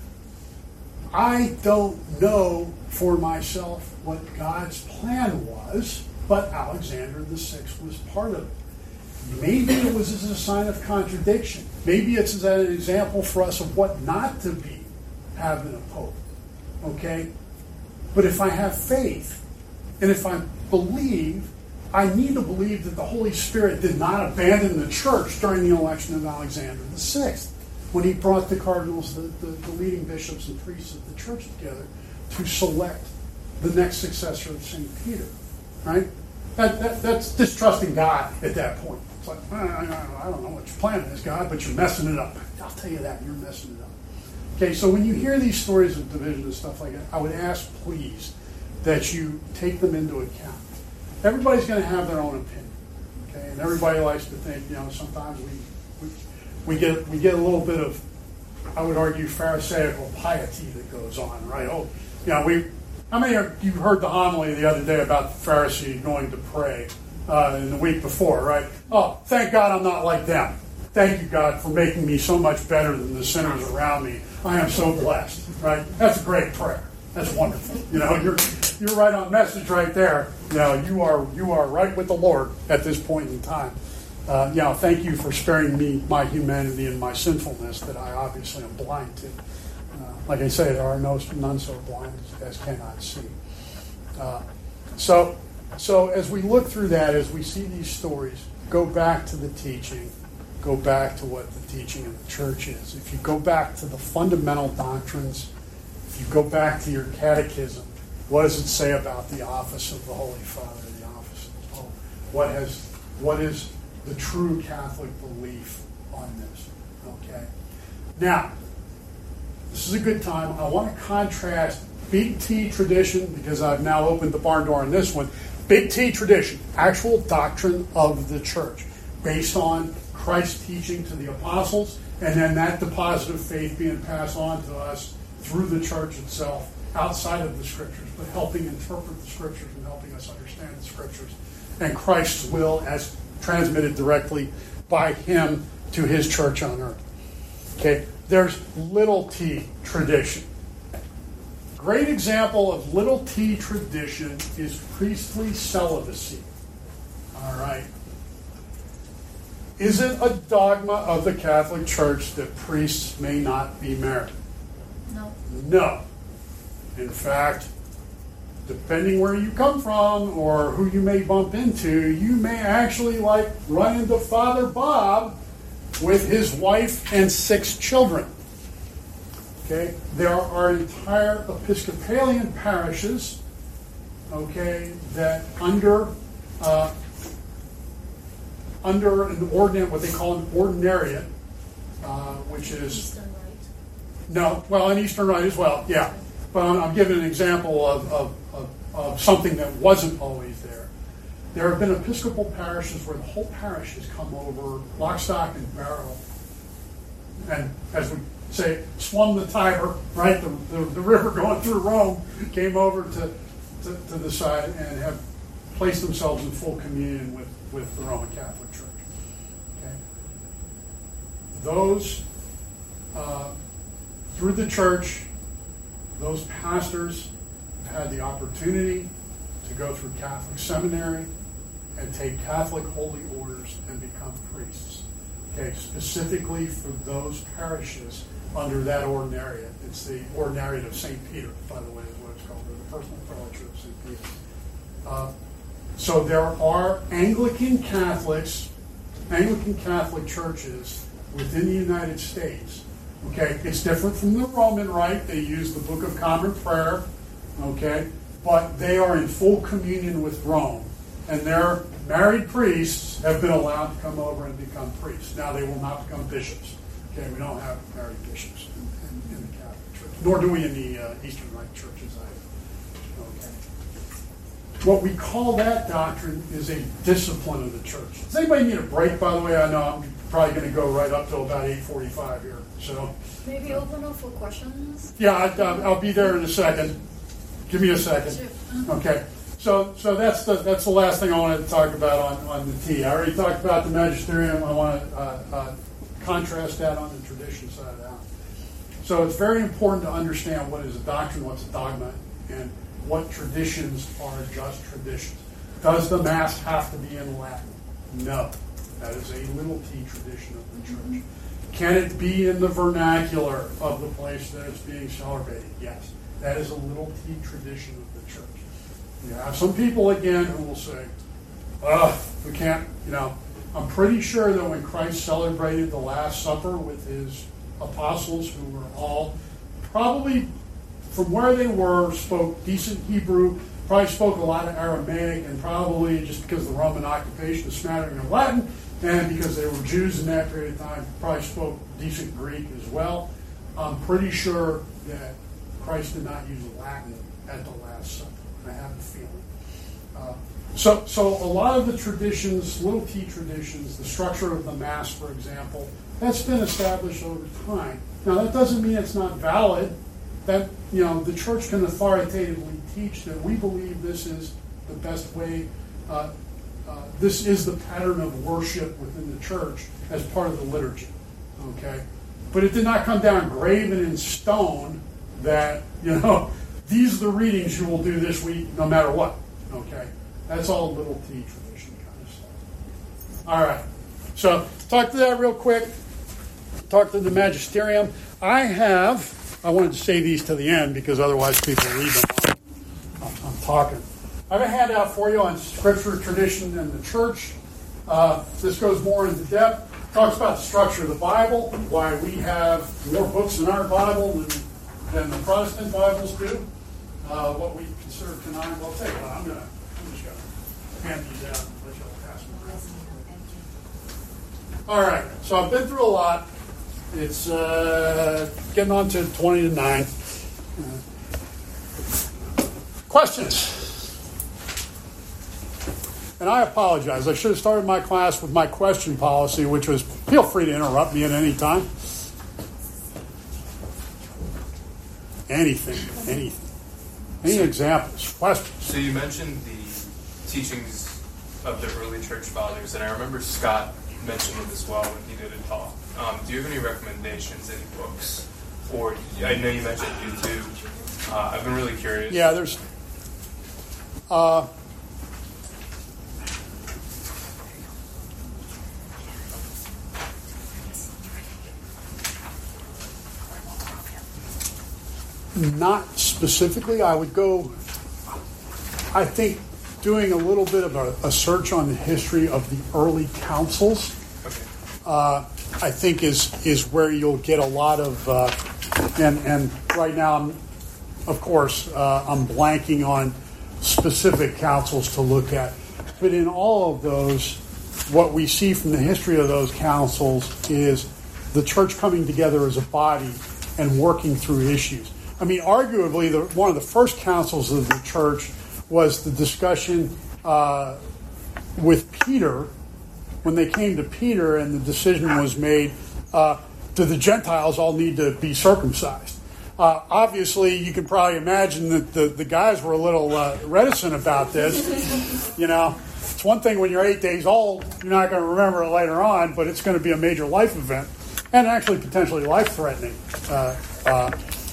I don't know for myself what God's plan was, but Alexander the Sixth was part of it. Maybe it was as a sign of contradiction. Maybe it's as an example for us of what not to be having a pope. Okay? But if I have faith, and if I believe, I need to believe that the Holy Spirit did not abandon the church during the election of Alexander the Sixth, when he brought the cardinals, the, the, the leading bishops and priests of the church together to select the next successor of Saint Peter. Right? That, that, that's distrusting God at that point. It's like, I, I, I don't know what your plan is, God, but you're messing it up. I'll tell you that, you're messing it up. Okay, so when you hear these stories of division and stuff like that, I would ask, please, that you take them into account. Everybody's going to have their own opinion, okay? And everybody likes to think, you know, sometimes we, we we get we get a little bit of, I would argue, Pharisaical piety that goes on, right? Oh, you know, we. How many of you heard the homily the other day about the Pharisee going to pray uh, in the week before, right? Oh, thank God I'm not like them. Thank you, God, for making me so much better than the sinners around me. I am so blessed, right? That's a great prayer. That's wonderful. You know, you're you're right on message right there. You know, you are you are right with the Lord at this point in time. Uh, you know, thank you for sparing me my humanity and my sinfulness that I obviously am blind to. Uh, like I say, there are no none so blind as, as cannot see. Uh, so, so as we look through that, as we see these stories, go back to the teaching, go back to what the teaching of the church is. If you go back to the fundamental doctrines, if you go back to your catechism, what does it say about the office of the Holy Father, the office of the Pope? What has, what is the true Catholic belief on this? Okay. Now, this is a good time. I want to contrast Big T tradition, because I've now opened the barn door on this one. Big T tradition, actual doctrine of the church, based on Christ's teaching to the apostles, and then that deposit of faith being passed on to us through the church itself, outside of the Scriptures, but helping interpret the Scriptures and helping us understand the Scriptures, and Christ's will as transmitted directly by Him to His church on earth. Okay, there's little T tradition. Great example of little T tradition is priestly celibacy. All right. Is it a dogma of the Catholic Church that priests may not be married? No. No. In fact, depending where you come from or who you may bump into, you may actually like run into Father Bob with his wife and six children. Okay, there are entire Episcopalian parishes, okay, that under uh, under an ordinate, what they call an ordinariate, uh, which is Eastern Rite. No, well, an Eastern Rite as well, yeah. But I'm, I'm giving an example of, of, of, of something that wasn't always there. There have been Episcopal parishes where the whole parish has come over, lock, stock, and barrel, and as we say, swum the Tiber, right? The, the, the river going through Rome came over to, to, to the side and have placed themselves in full communion with, with the Roman Catholic Church. Okay? Those, uh, through the church, those pastors had the opportunity to go through Catholic seminary and take Catholic holy orders and become priests. Okay, specifically for those parishes under that ordinariate. It's the ordinariate of Saint Peter, by the way, is what it's called, or the personal prelature of Saint Peter. Uh, so there are Anglican Catholics, Anglican Catholic churches within the United States. Okay, it's different from the Roman Rite. They use the Book of Common Prayer, okay, but they are in full communion with Rome. And their married priests have been allowed to come over and become priests. Now, they will not become bishops. Okay, we don't have married bishops in, in, in the Catholic Church, nor do we in the uh, Eastern Rite churches either. Okay. What we call that doctrine is a discipline of the church. Does anybody need a break, by the way? I know I'm probably going to go right up till about eight forty-five here. So maybe open up for questions? Yeah, I, I'll be there in a second. Give me a second. Sure. Okay. So, so that's the that's the last thing I wanted to talk about on, on the T. I already talked about the magisterium. I want to uh, uh, contrast that on the tradition side of the house. So it's very important to understand what is a doctrine, what's a dogma, and what traditions are just traditions. Does the Mass have to be in Latin? No. That is a little T tradition of the church. Can it be in the vernacular of the place that it's being celebrated? Yes. That is a little T tradition of the church. You have some people, again, who will say, ugh, we can't, you know, I'm pretty sure that when Christ celebrated the Last Supper with his apostles, who were all probably, from where they were, spoke decent Hebrew, probably spoke a lot of Aramaic, and probably just because of the Roman occupation, a smattering of Latin, and because they were Jews in that period of time, probably spoke decent Greek as well. I'm pretty sure that Christ did not use Latin at the Last Supper. I have a feeling. Uh, so, so a lot of the traditions, little T traditions, the structure of the Mass, for example, That's been established over time. Now, that doesn't mean it's not valid. That, you know, the church can authoritatively teach that we believe this is the best way, uh, uh, this is the pattern of worship within the church as part of the liturgy, okay? But it did not come down graven in stone that, you know, these are the readings you will do this week no matter what, okay? That's all little T tradition kind of stuff. All right, so talk to that real quick. Talk to the magisterium. I have, I wanted to say these to the end because otherwise people read them. I'm, I'm talking. I have a handout for you on scripture, tradition, and the church. Uh, this goes more into depth. Talks about the structure of the Bible, why we have more books in our Bible than, than the Protestant Bibles do. Uh, what we consider canonical. Well, I'll tell you what, I'm gonna, I'm just gonna hand these out and let y'all pass them around. All right, so I've been through a lot. It's uh, getting on to twenty to nine. Uh, questions? And I apologize. I should have started my class with my question policy, which was, feel free to interrupt me at any time. Anything, anything. Any examples, questions? So you mentioned the teachings of the early church fathers, and I remember Scott mentioned it as well when he did a talk. Um, do you have any recommendations, any books? Or, I know you mentioned YouTube. Uh, I've been really curious. Yeah, there's... Uh, Not specifically. I would go, I think, doing a little bit of a, a search on the history of the early councils, Okay. uh, I think is is where you'll get a lot of, uh, and, and right now, I'm, of course, uh, I'm blanking on specific councils to look at. But in all of those, what we see from the history of those councils is the church coming together as a body and working through issues. I mean, arguably, the, one of the first councils of the church was the discussion uh, with Peter, when they came to Peter and the decision was made, uh, do the Gentiles all need to be circumcised? Uh, obviously, you can probably imagine that the, the guys were a little uh, reticent about this. You know, it's one thing when you're eight days old, you're not going to remember it later on, but it's going to be a major life event and actually potentially life-threatening. Uh, uh,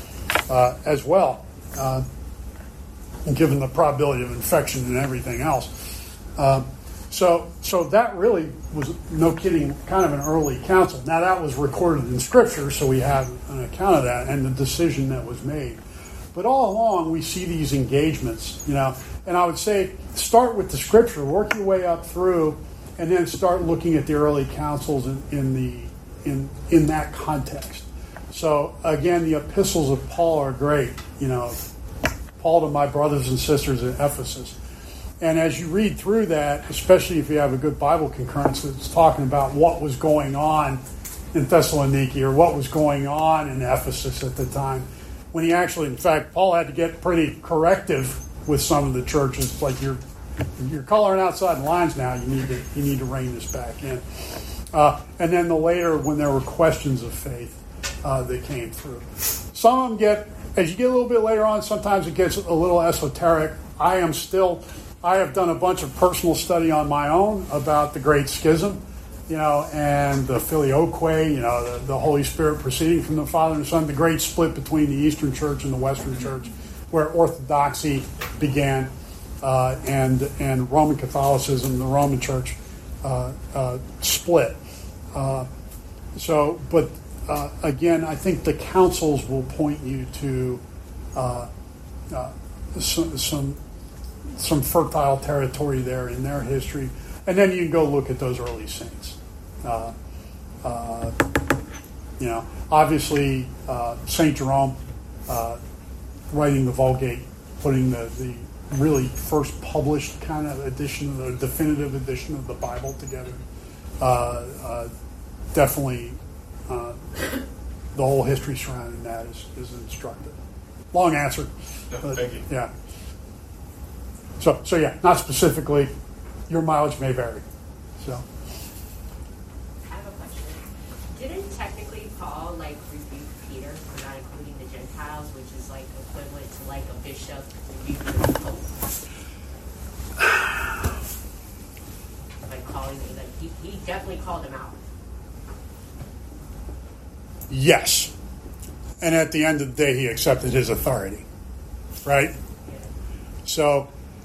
Uh, as well, uh, given the probability of infection and everything else. Uh, so so that really was, no kidding, kind of an early council. Now that was recorded in Scripture, so we have an account of that and the decision that was made. But all along, we see these engagements, you know, and I would say start with the Scripture, work your way up through, and then start looking at the early councils in, in the in in that context. So, again, the epistles of Paul are great. You know, Paul to my brothers and sisters at Ephesus. And as you read through that, especially if you have a good Bible concurrence that's talking about what was going on in Thessaloniki or what was going on in Ephesus at the time, when he actually, in fact, Paul had to get pretty corrective with some of the churches. Like, you're, you're coloring outside the lines now. You need to, you need to rein this back in. Uh, and then the later, when there were questions of faith, Uh, that came through. Some of them get, as you get a little bit later on, sometimes it gets a little esoteric. I am still, I have done a bunch of personal study on my own about the Great Schism, you know, and the Filioque, you know, the, the Holy Spirit proceeding from the Father and the Son, the great split between the Eastern Church and the Western Church, where Orthodoxy began, uh, and and Roman Catholicism, the Roman Church, uh, uh, split. Uh, so, but. Uh, again, I think the councils will point you to uh, uh, some, some some fertile territory there in their history, and then you can go look at those early saints. Uh, uh, you know, obviously uh, Saint Jerome uh, writing the Vulgate, putting the, the really first published kind of edition, the definitive edition of the Bible together, uh, uh, definitely. Uh, the whole history surrounding that is, is instructive. Long answer. No, but, thank you. Yeah. So, so yeah, not specifically. Your mileage may vary. So. I have a question. Didn't Paul like rebuked Peter for not including the Gentiles, which is like equivalent to like a bishop rebuking the Pope? Like calling, like he, he definitely called him out. Yes. And at the end of the day, he accepted his authority. Right? Yeah. So,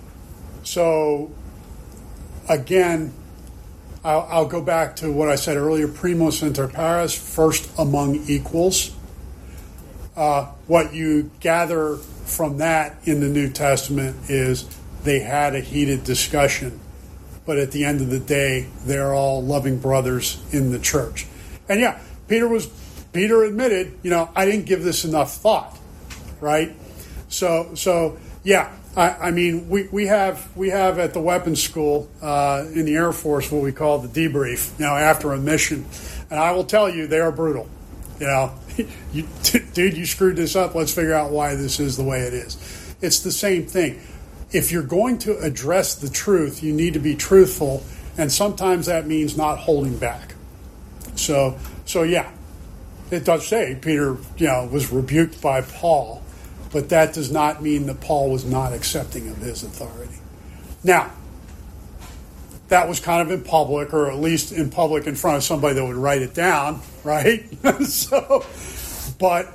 so again, I'll, I'll go back to what I said earlier, primos inter pares, first among equals. Uh, what you gather from that in the New Testament is they had a heated discussion, but at the end of the day, they're all loving brothers in the church. And yeah, Peter was Peter admitted, you know, I didn't give this enough thought, right? So, so yeah, I, I mean, we, we have we have at the weapons school uh, in the Air Force what we call the debrief, you know, after a mission, and I will tell you they are brutal. You know, you, dude, you screwed this up. Let's figure out why this is the way it is. It's the same thing. If you're going to address the truth, you need to be truthful, and sometimes that means not holding back. So, so yeah, it does say Peter, you know, was rebuked by Paul, but that does not mean that Paul was not accepting of his authority. Now, that was kind of in public, or at least in public in front of somebody that would write it down, right? So, but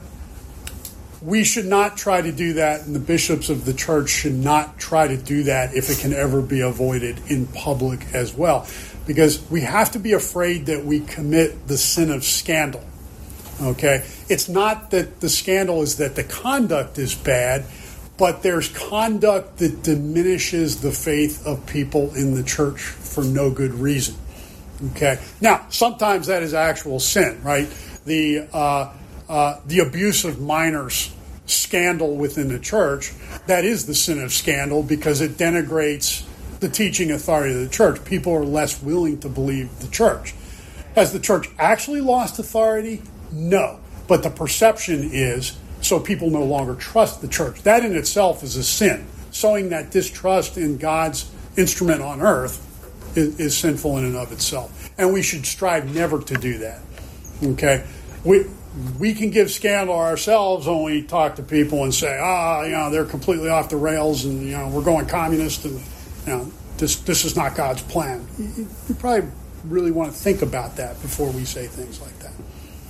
we should not try to do that, and the bishops of the church should not try to do that if it can ever be avoided in public as well, because we have to be afraid that we commit the sin of scandal. Okay? It's not that the scandal is that the conduct is bad, but there's conduct that diminishes the faith of people in the church for no good reason. Okay? Now, sometimes that is actual sin, right? The uh, uh, the abuse of minors scandal within the church, that is the sin of scandal because it denigrates the teaching authority of the church. People are less willing to believe the church. Has the church actually lost authority? No. But the perception is, so people no longer trust the church. That in itself is a sin. Sowing that distrust in God's instrument on earth is, is sinful in and of itself. And we should strive never to do that. Okay? We we can give scandal ourselves when we talk to people and say, ah, you know, they're completely off the rails and, you know, we're going communist and, you know, this, this is not God's plan. You, you probably really want to think about that before we say things like that.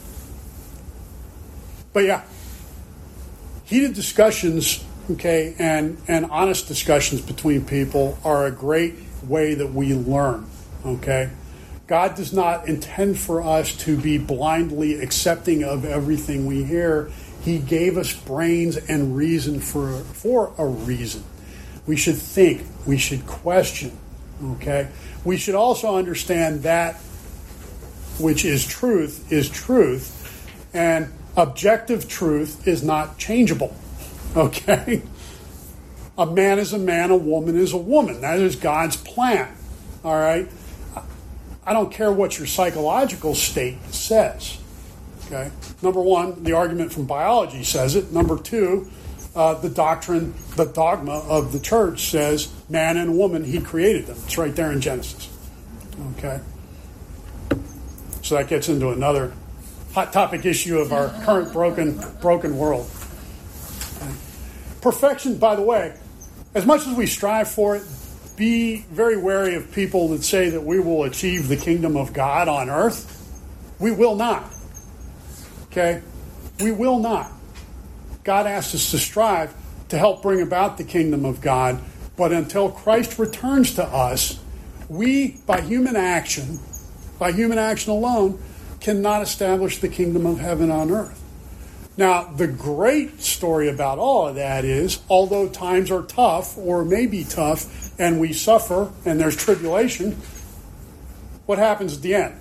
But yeah, heated discussions, okay, and, and honest discussions between people are a great way that we learn, okay? God does not intend for us to be blindly accepting of everything we hear. He gave us brains and reason for, for a reason. We should think. We should question, okay? We should also understand that which is truth is truth, and objective truth is not changeable, okay? A man is a man, a woman is a woman. That is God's plan, all right? I don't care what your psychological state says, okay? Number one, the argument from biology says it. Number two, uh, the doctrine, the dogma of the church says man and woman, he created them. It's right there in Genesis, okay? So that gets into another hot topic issue of our current broken broken world. Okay. Perfection, by the way, as much as we strive for it, be very wary of people that say that we will achieve the kingdom of God on earth. We will not. Okay? We will not. God asks us to strive to help bring about the kingdom of God, but until Christ returns to us, we, by human action, by human action alone, cannot establish the kingdom of heaven on earth. Now, the great story about all of that is, although times are tough, or may be tough, and we suffer, and there's tribulation, what happens at the end?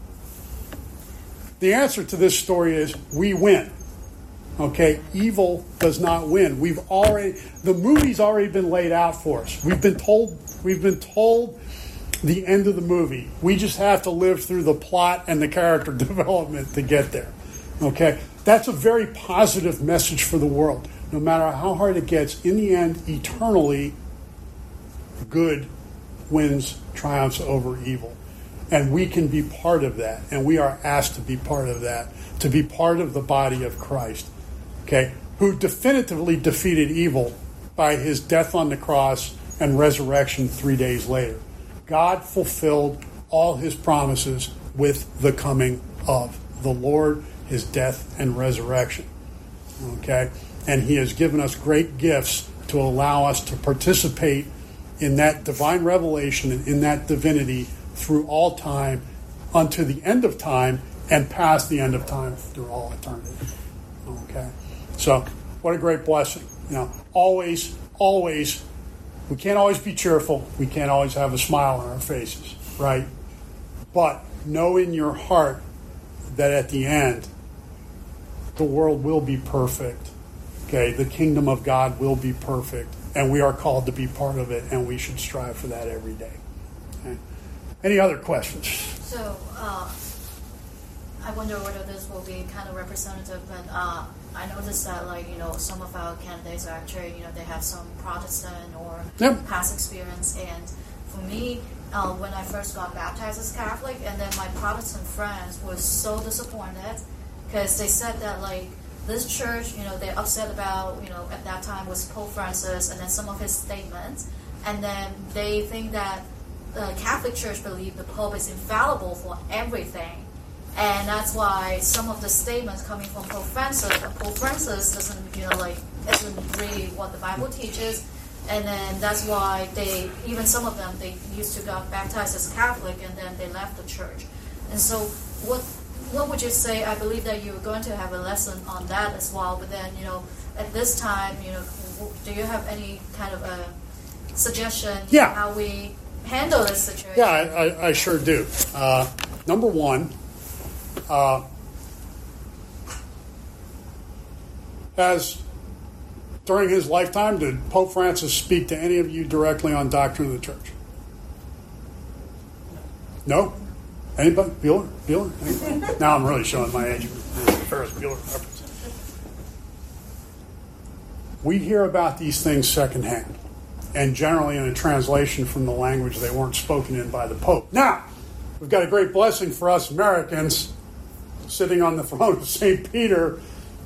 The answer to this story is, we win. Okay? Evil does not win. We've already, the movie's already been laid out for us. We've been told, we've been told the end of the movie. We just have to live through the plot and the character development to get there. Okay? That's a very positive message for the world. No matter how hard it gets, in the end, eternally, good wins, triumphs over evil. And we can be part of that. And we are asked to be part of that, to be part of the body of Christ, okay, who definitively defeated evil by his death on the cross and resurrection three days later. God fulfilled all his promises with the coming of the Lord, his death and resurrection. Okay? And he has given us great gifts to allow us to participate in that divine revelation and in that divinity through all time unto the end of time and past the end of time through all eternity. Okay? So, what a great blessing. You know, always, always, we can't always be cheerful. We can't always have a smile on our faces, right? But know in your heart that at the end, the world will be perfect. Okay, the kingdom of God will be perfect, and we are called to be part of it, and we should strive for that every day. Okay. Any other questions? So, uh, I wonder whether this will be kind of representative, but uh, I noticed that, like, you know, some of our candidates are actually, you know, they have some Protestant or Yep. past experience, and for me, uh, when I first got baptized as Catholic, and then my Protestant friends were so disappointed because they said that, like, this church, you know, they're upset about, you know, at that time was Pope Francis and then some of his statements. And then they think that the Catholic Church believes the Pope is infallible for everything. And that's why some of the statements coming from Pope Francis, Pope Francis doesn't, you know, like, isn't really what the Bible teaches. And then that's why they, even some of them, they used to get baptized as Catholic and then they left the church. And so what What would you say? I believe that you're going to have a lesson on that as well. But then, you know, at this time, you know, do you have any kind of a suggestion Yeah. how we handle this situation? Yeah, I, I, I sure do. Uh, number one, uh, as during his lifetime, did Pope Francis speak to any of you directly on doctrine of the church? No? Anybody? Bueller? Bueller? Anybody? Now I'm really showing my age. Ferris Bueller reference. We hear about these things secondhand, and generally in a translation from the language they weren't spoken in by the Pope. Now, we've got a great blessing for us Americans. Sitting on the throne of Saint Peter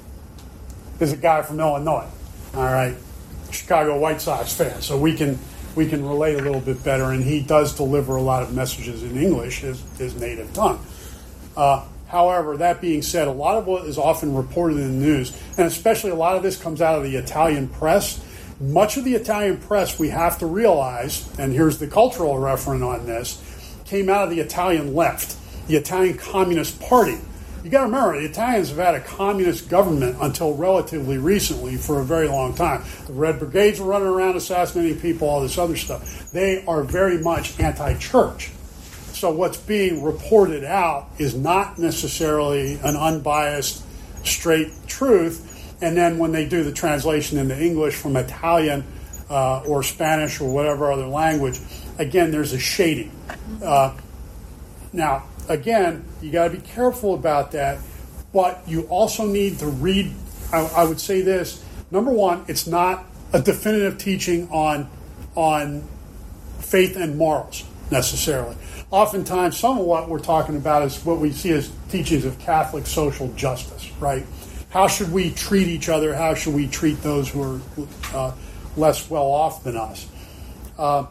is a guy from Illinois. All right, Chicago White Sox fan. So we can we can relate a little bit better, and he does deliver a lot of messages in English, his, his native tongue. Uh, however, that being said, a lot of what is often reported in the news, and especially a lot of this comes out of the Italian press. Much of the Italian press, we have to realize, and here's the cultural reference on this, came out of the Italian left, the Italian Communist Party. You got to remember, the Italians have had a communist government until relatively recently for a very long time. The Red Brigades were running around assassinating people, all this other stuff. They are very much anti-church. So what's being reported out is not necessarily an unbiased, straight truth. And then when they do the translation into English from Italian uh, or Spanish or whatever other language, again, there's a shading. Uh, now, again, you got to be careful about that, but you also need to read. I, I would say this: number one, it's not a definitive teaching on on faith and morals necessarily. Oftentimes, some of what we're talking about is what we see as teachings of Catholic social justice, right? How should we treat each other? How should we treat those who are uh, less well off than us? Uh,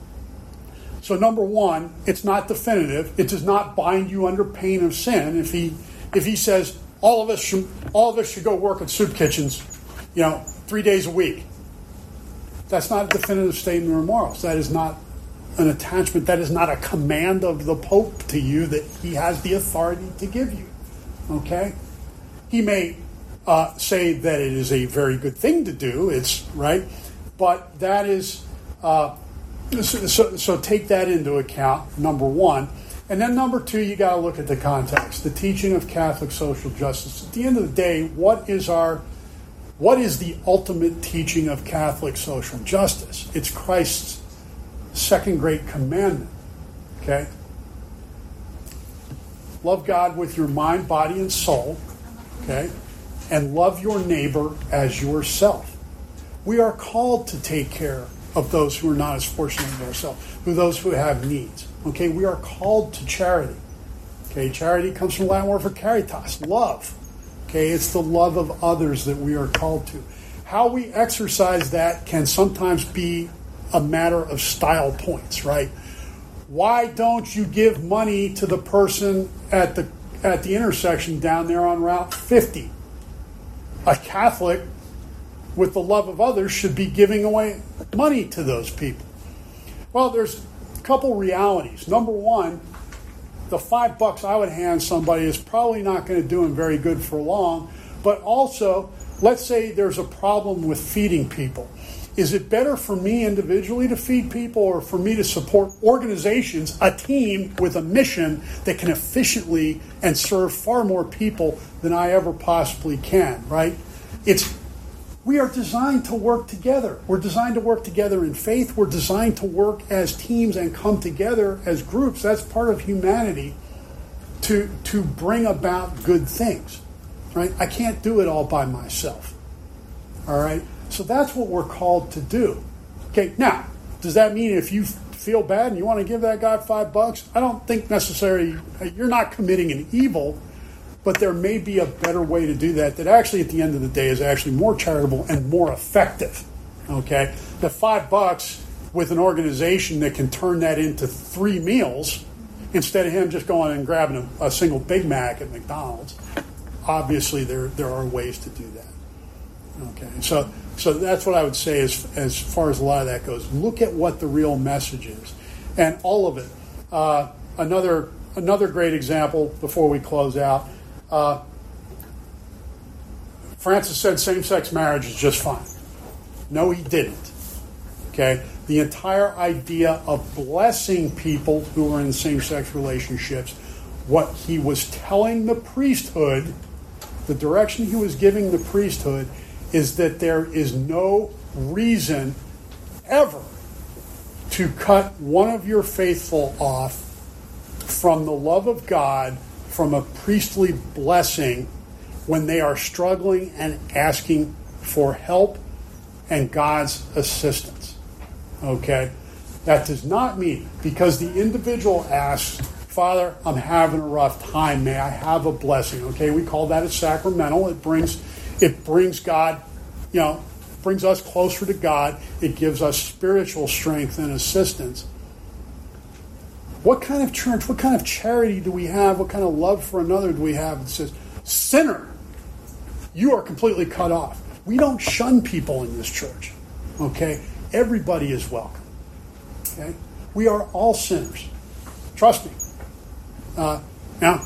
So number one, it's not definitive. It does not bind you under pain of sin. If he if he says all of us should all of us should go work at soup kitchens, you know, three days a week, that's not a definitive statement of morals. That is not an attachment. That is not a command of the Pope to you that he has the authority to give you. Okay, he may uh, say that it is a very good thing to do. It's right, but that is. Uh, So, so, so take that into account, number one. And then number two, you got to look at the context, the teaching of Catholic social justice. At the end of the day, what is our, what is the ultimate teaching of Catholic social justice? It's Christ's second great commandment, okay? Love God with your mind, body, and soul, okay? And love your neighbor as yourself. We are called to take care of those who are not as fortunate as ourselves, who those who have needs. Okay, we are called to charity. Okay, charity comes from the Latin word for caritas, love. Okay, it's the love of others that we are called to. How we exercise that can sometimes be a matter of style points, right? Why don't you give money to the person at the at the intersection down there on Route fifty? A Catholic with the love of others should be giving away money to those people. Well, there's a couple realities. Number one, the five bucks I would hand somebody is probably not going to do them very good for long. But also, let's say there's a problem with feeding people. Is it better for me individually to feed people or for me to support organizations, a team with a mission that can efficiently and serve far more people than I ever possibly can, right? It's we are designed to work together. We're designed to work together in faith. We're designed to work as teams and come together as groups. That's part of humanity to, to bring about good things, right? I can't do it all by myself, all right? So that's what we're called to do. Okay, now, does that mean if you feel bad and you want to give that guy five bucks? I don't think necessarily, you're not committing an evil, but there may be a better way to do that that actually at the end of the day is actually more charitable and more effective. Okay, the five bucks with an organization that can turn that into three meals instead of him just going and grabbing a, a single Big Mac at McDonald's. Obviously, there there are ways to do that. Okay, so so that's what I would say as as far as a lot of that goes. Look at what the real message is, and all of it. Uh, another another great example before we close out. Uh, Francis said same-sex marriage is just fine. No, he didn't. Okay, the entire idea of blessing people who are in same-sex relationships, what he was telling the priesthood, the direction he was giving the priesthood, is that there is no reason ever to cut one of your faithful off from the love of God, from a priestly blessing when they are struggling and asking for help and God's assistance. Okay? That does not mean, because the individual asks, Father, I'm having a rough time, may I have a blessing? Okay, we call that a sacramental. It brings it brings God, you know, brings us closer to God. It gives us spiritual strength and assistance. What kind of church, what kind of charity do we have? What kind of love for another do we have that says, sinner, you are completely cut off? We don't shun people in this church. Okay? Everybody is welcome. Okay? We are all sinners. Trust me. Uh, now,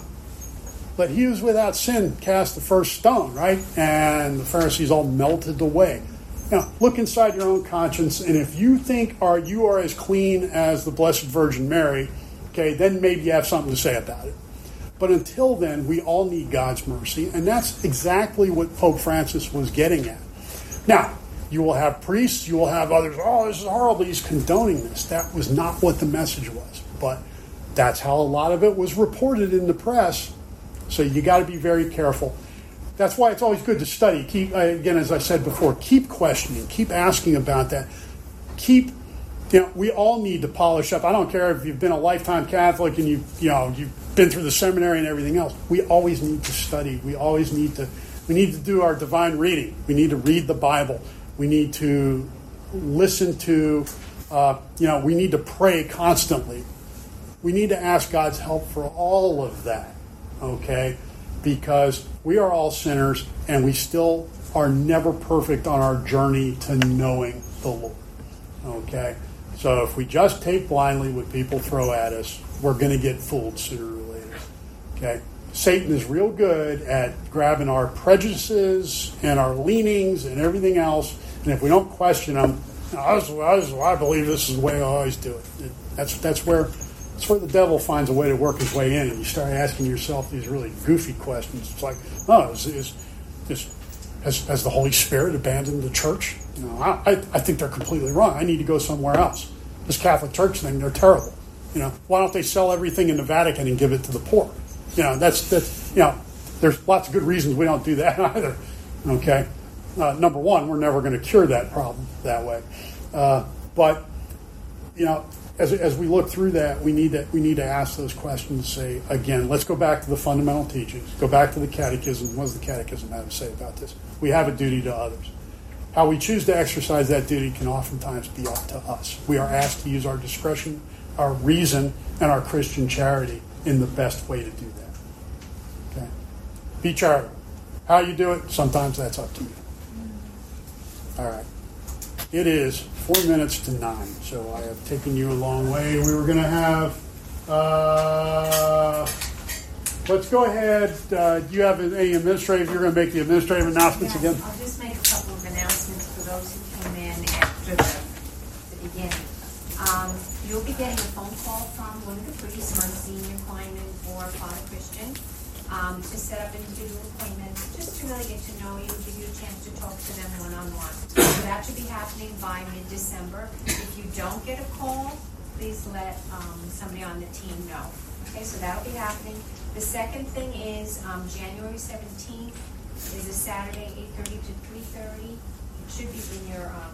let he who's without sin cast the first stone, right? And the Pharisees all melted away. Now, look inside your own conscience, and if you think are you are as clean as the Blessed Virgin Mary, okay, then maybe you have something to say about it. But until then, we all need God's mercy, and that's exactly what Pope Francis was getting at. Now, you will have priests, you will have others, oh, this is horrible, he's condoning this. That was not what the message was, but that's how a lot of it was reported in the press, so you got to be very careful. That's why it's always good to study. Keep, again, as I said before, keep questioning, keep asking about that. Keep, you know, we all need to polish up. I don't care if you've been a lifetime Catholic and you, you know, you've been through the seminary and everything else. We always need to study. We always need to, we need to do our divine reading. We need to read the Bible. We need to listen to, uh, you know, we need to pray constantly. We need to ask God's help for all of that, okay? Because we are all sinners, and we still are never perfect on our journey to knowing the Lord. Okay? So if we just take blindly what people throw at us, we're going to get fooled sooner or later. Okay? Satan is real good at grabbing our prejudices and our leanings and everything else, and if we don't question them, I, was, I, was, I believe this is the way I always do it. it that's that's where... That's where the devil finds a way to work his way in, and you start asking yourself these really goofy questions. It's like, oh, is, is, is, has, has the Holy Spirit abandoned the church? You know, I, I think they're completely wrong. I need to go somewhere else. This Catholic Church thing, they're terrible. You know, why don't they sell everything in the Vatican and give it to the poor? You know, that's that's you know, there's lots of good reasons we don't do that either. Okay, uh, number one, we're never going to cure that problem that way. Uh, but you know. as as we look through that, we need to we need to ask those questions. Say again, let's go back to the fundamental teachings. Go back to the Catechism. What does the Catechism have to say about this? We have a duty to others. How we choose to exercise that duty can oftentimes be up to us. We are asked to use our discretion, our reason, and our Christian charity in the best way to do that. Okay? Be charitable. How you do it, sometimes that's up to you. All right. It is four minutes to nine, so I have taken you a long way. We were going to have, uh, let's go ahead. Uh, do you have any administrative? You're going to make the administrative announcements Yeah, again? I'll just make a couple of announcements for those who came in after the, the beginning. Um, you'll be getting a phone call from one of the priests, Monsignor Kleinman or Father Christian, um, to set up individual appointments, just to really get to know you, give you a chance to talk to them one-on-one. So that should be happening by mid-December. If you don't get a call, please let um, somebody on the team know. Okay, so that'll be happening. The second thing is um, January seventeenth is a Saturday, eight thirty to three thirty. It should be in your um,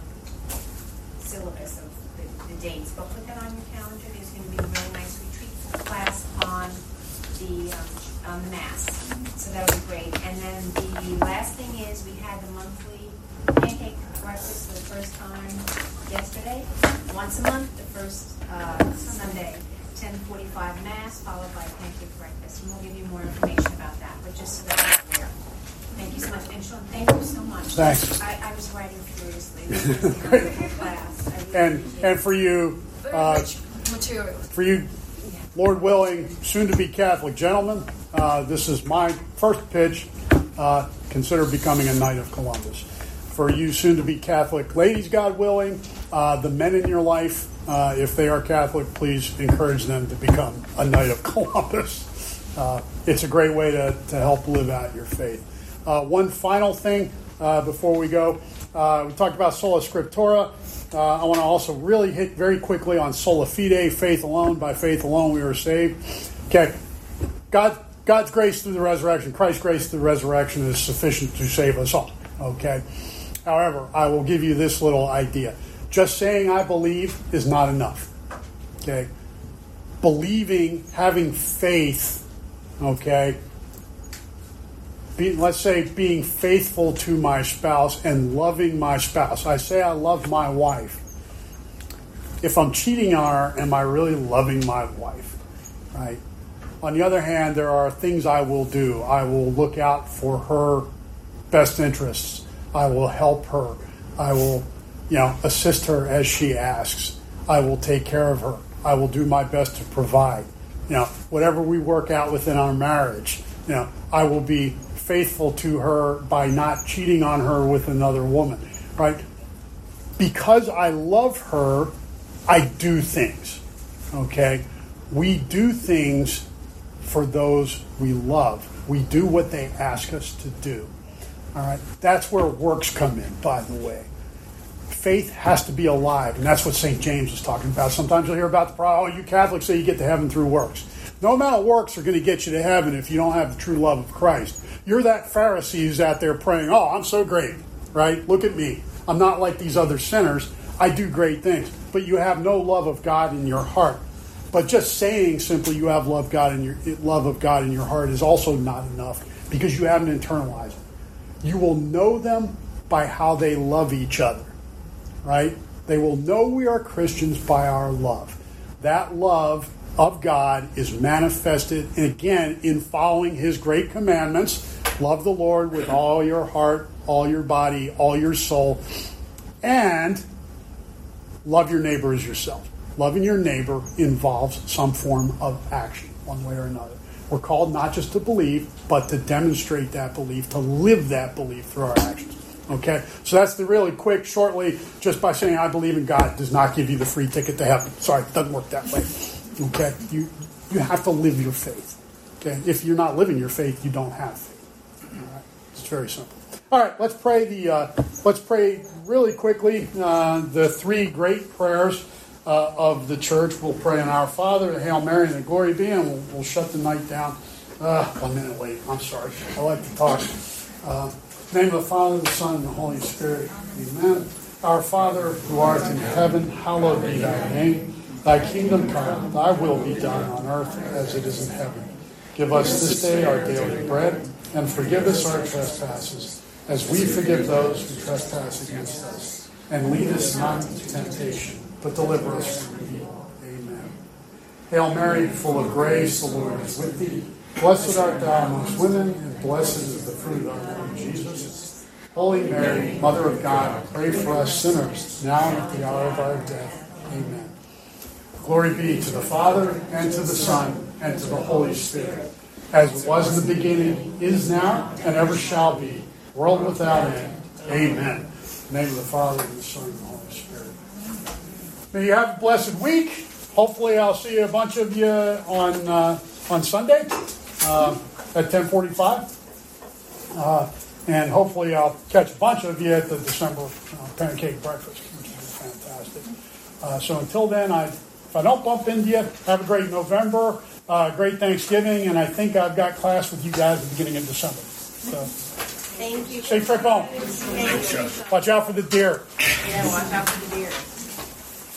syllabus of the, the dates, but put that on your calendar. There's going to be a really nice retreat class on the um, on the Mass, so that'll be great. And then the last thing is we had the monthly pancake breakfast for the first time yesterday. Once a month, the first uh, Sunday, ten forty-five Mass, followed by pancake breakfast. And we'll give you more information about that, but just so that you're aware. Thank you so much. And Sean, thank you so much. Thanks. I, I was writing furiously. class. I really And appreciate and it. for you, Very uh, rich material. for you, Lord willing, soon-to-be Catholic gentlemen, uh, this is my first pitch. Uh, consider becoming a Knight of Columbus. For you soon-to-be Catholic ladies, God willing, uh, the men in your life, uh, if they are Catholic, please encourage them to become a Knight of Columbus. Uh, it's a great way to, to help live out your faith. Uh, one final thing uh, before we go. Uh, we talked about Sola Scriptura. Uh, I want to also really hit very quickly on Sola Fide, faith alone. By faith alone we are saved. Okay, God, God's grace through the resurrection, Christ's grace through the resurrection is sufficient to save us all. Okay. However, I will give you this little idea. Just saying I believe is not enough. Okay. Believing, having faith, okay, Be, let's say being faithful to my spouse and loving my spouse. I say I love my wife. If I'm cheating on her, am I really loving my wife? Right? On the other hand, there are things I will do. I will look out for her best interests. I will help her. I will, you know, assist her as she asks. I will take care of her. I will do my best to provide. You know, whatever we work out within our marriage, you know, I will be faithful to her by not cheating on her with another woman, right? Because I love her, I do things, okay? We do things for those we love. We do what they ask us to do, all right? That's where works come in, by the way. Faith has to be alive, and that's what Saint James is talking about. Sometimes you'll hear about the problem, oh, you Catholics say you get to heaven through works. No amount of works are going to get you to heaven if you don't have the true love of Christ. You're that Pharisee who's out there praying, oh, I'm so great, right? Look at me. I'm not like these other sinners. I do great things. But you have no love of God in your heart. But just saying simply you have love God in your love of God in your heart is also not enough because you haven't internalized it. You will know them by how they love each other, right? They will know we are Christians by our love. That love of God is manifested, and again, in following His great commandments. Love the Lord with all your heart, all your body, all your soul, and love your neighbor as yourself. Loving your neighbor involves some form of action, one way or another. We're called not just to believe, but to demonstrate that belief, to live that belief through our actions. Okay? So that's the really quick, shortly, just by saying I believe in God does not give you the free ticket to heaven. Sorry, it doesn't work that way. Okay? You you have to live your faith. Okay? If you're not living your faith, you don't have faith. All right? It's very simple. All right, let's pray the uh, let's pray really quickly uh, the three great prayers uh, of the church. We'll pray in Our Father, the Hail Mary, and the Glory Be, and we'll, we'll shut the night down. Uh, one minute late. I'm sorry. I like to talk. Uh, in the name of the Father, the Son, and the Holy Spirit. Amen. Our Father, who art in heaven, hallowed be thy name. Thy kingdom come, thy will be done on earth as it is in heaven. Give us this day our daily bread, and forgive us our trespasses, as we forgive those who trespass against us. And lead us not into temptation, but deliver us from evil. Amen. Hail Mary, full of grace, the Lord is with thee. Blessed art thou amongst women, and blessed is the fruit of thy womb, Jesus. Holy Mary, Mother of God, pray for us sinners, now and at the hour of our death. Amen. Glory be to the Father, and to the Son, and to the Holy Spirit, as it was in the beginning, is now, and ever shall be, world without end. Amen. In the name of the Father, and the Son, and the Holy Spirit. May you have a blessed week. Hopefully I'll see a bunch of you on uh, on Sunday uh, at ten forty-five. Uh, and hopefully I'll catch a bunch of you at the December uh, pancake breakfast, which will be fantastic. Uh, so until then, I, if I don't bump into you, have a great November, uh, great Thanksgiving, and I think I've got class with you guys at the beginning of December. So. Thank you. Safe trip home. Thank you. Watch out for the deer. Yeah, watch out for the deer.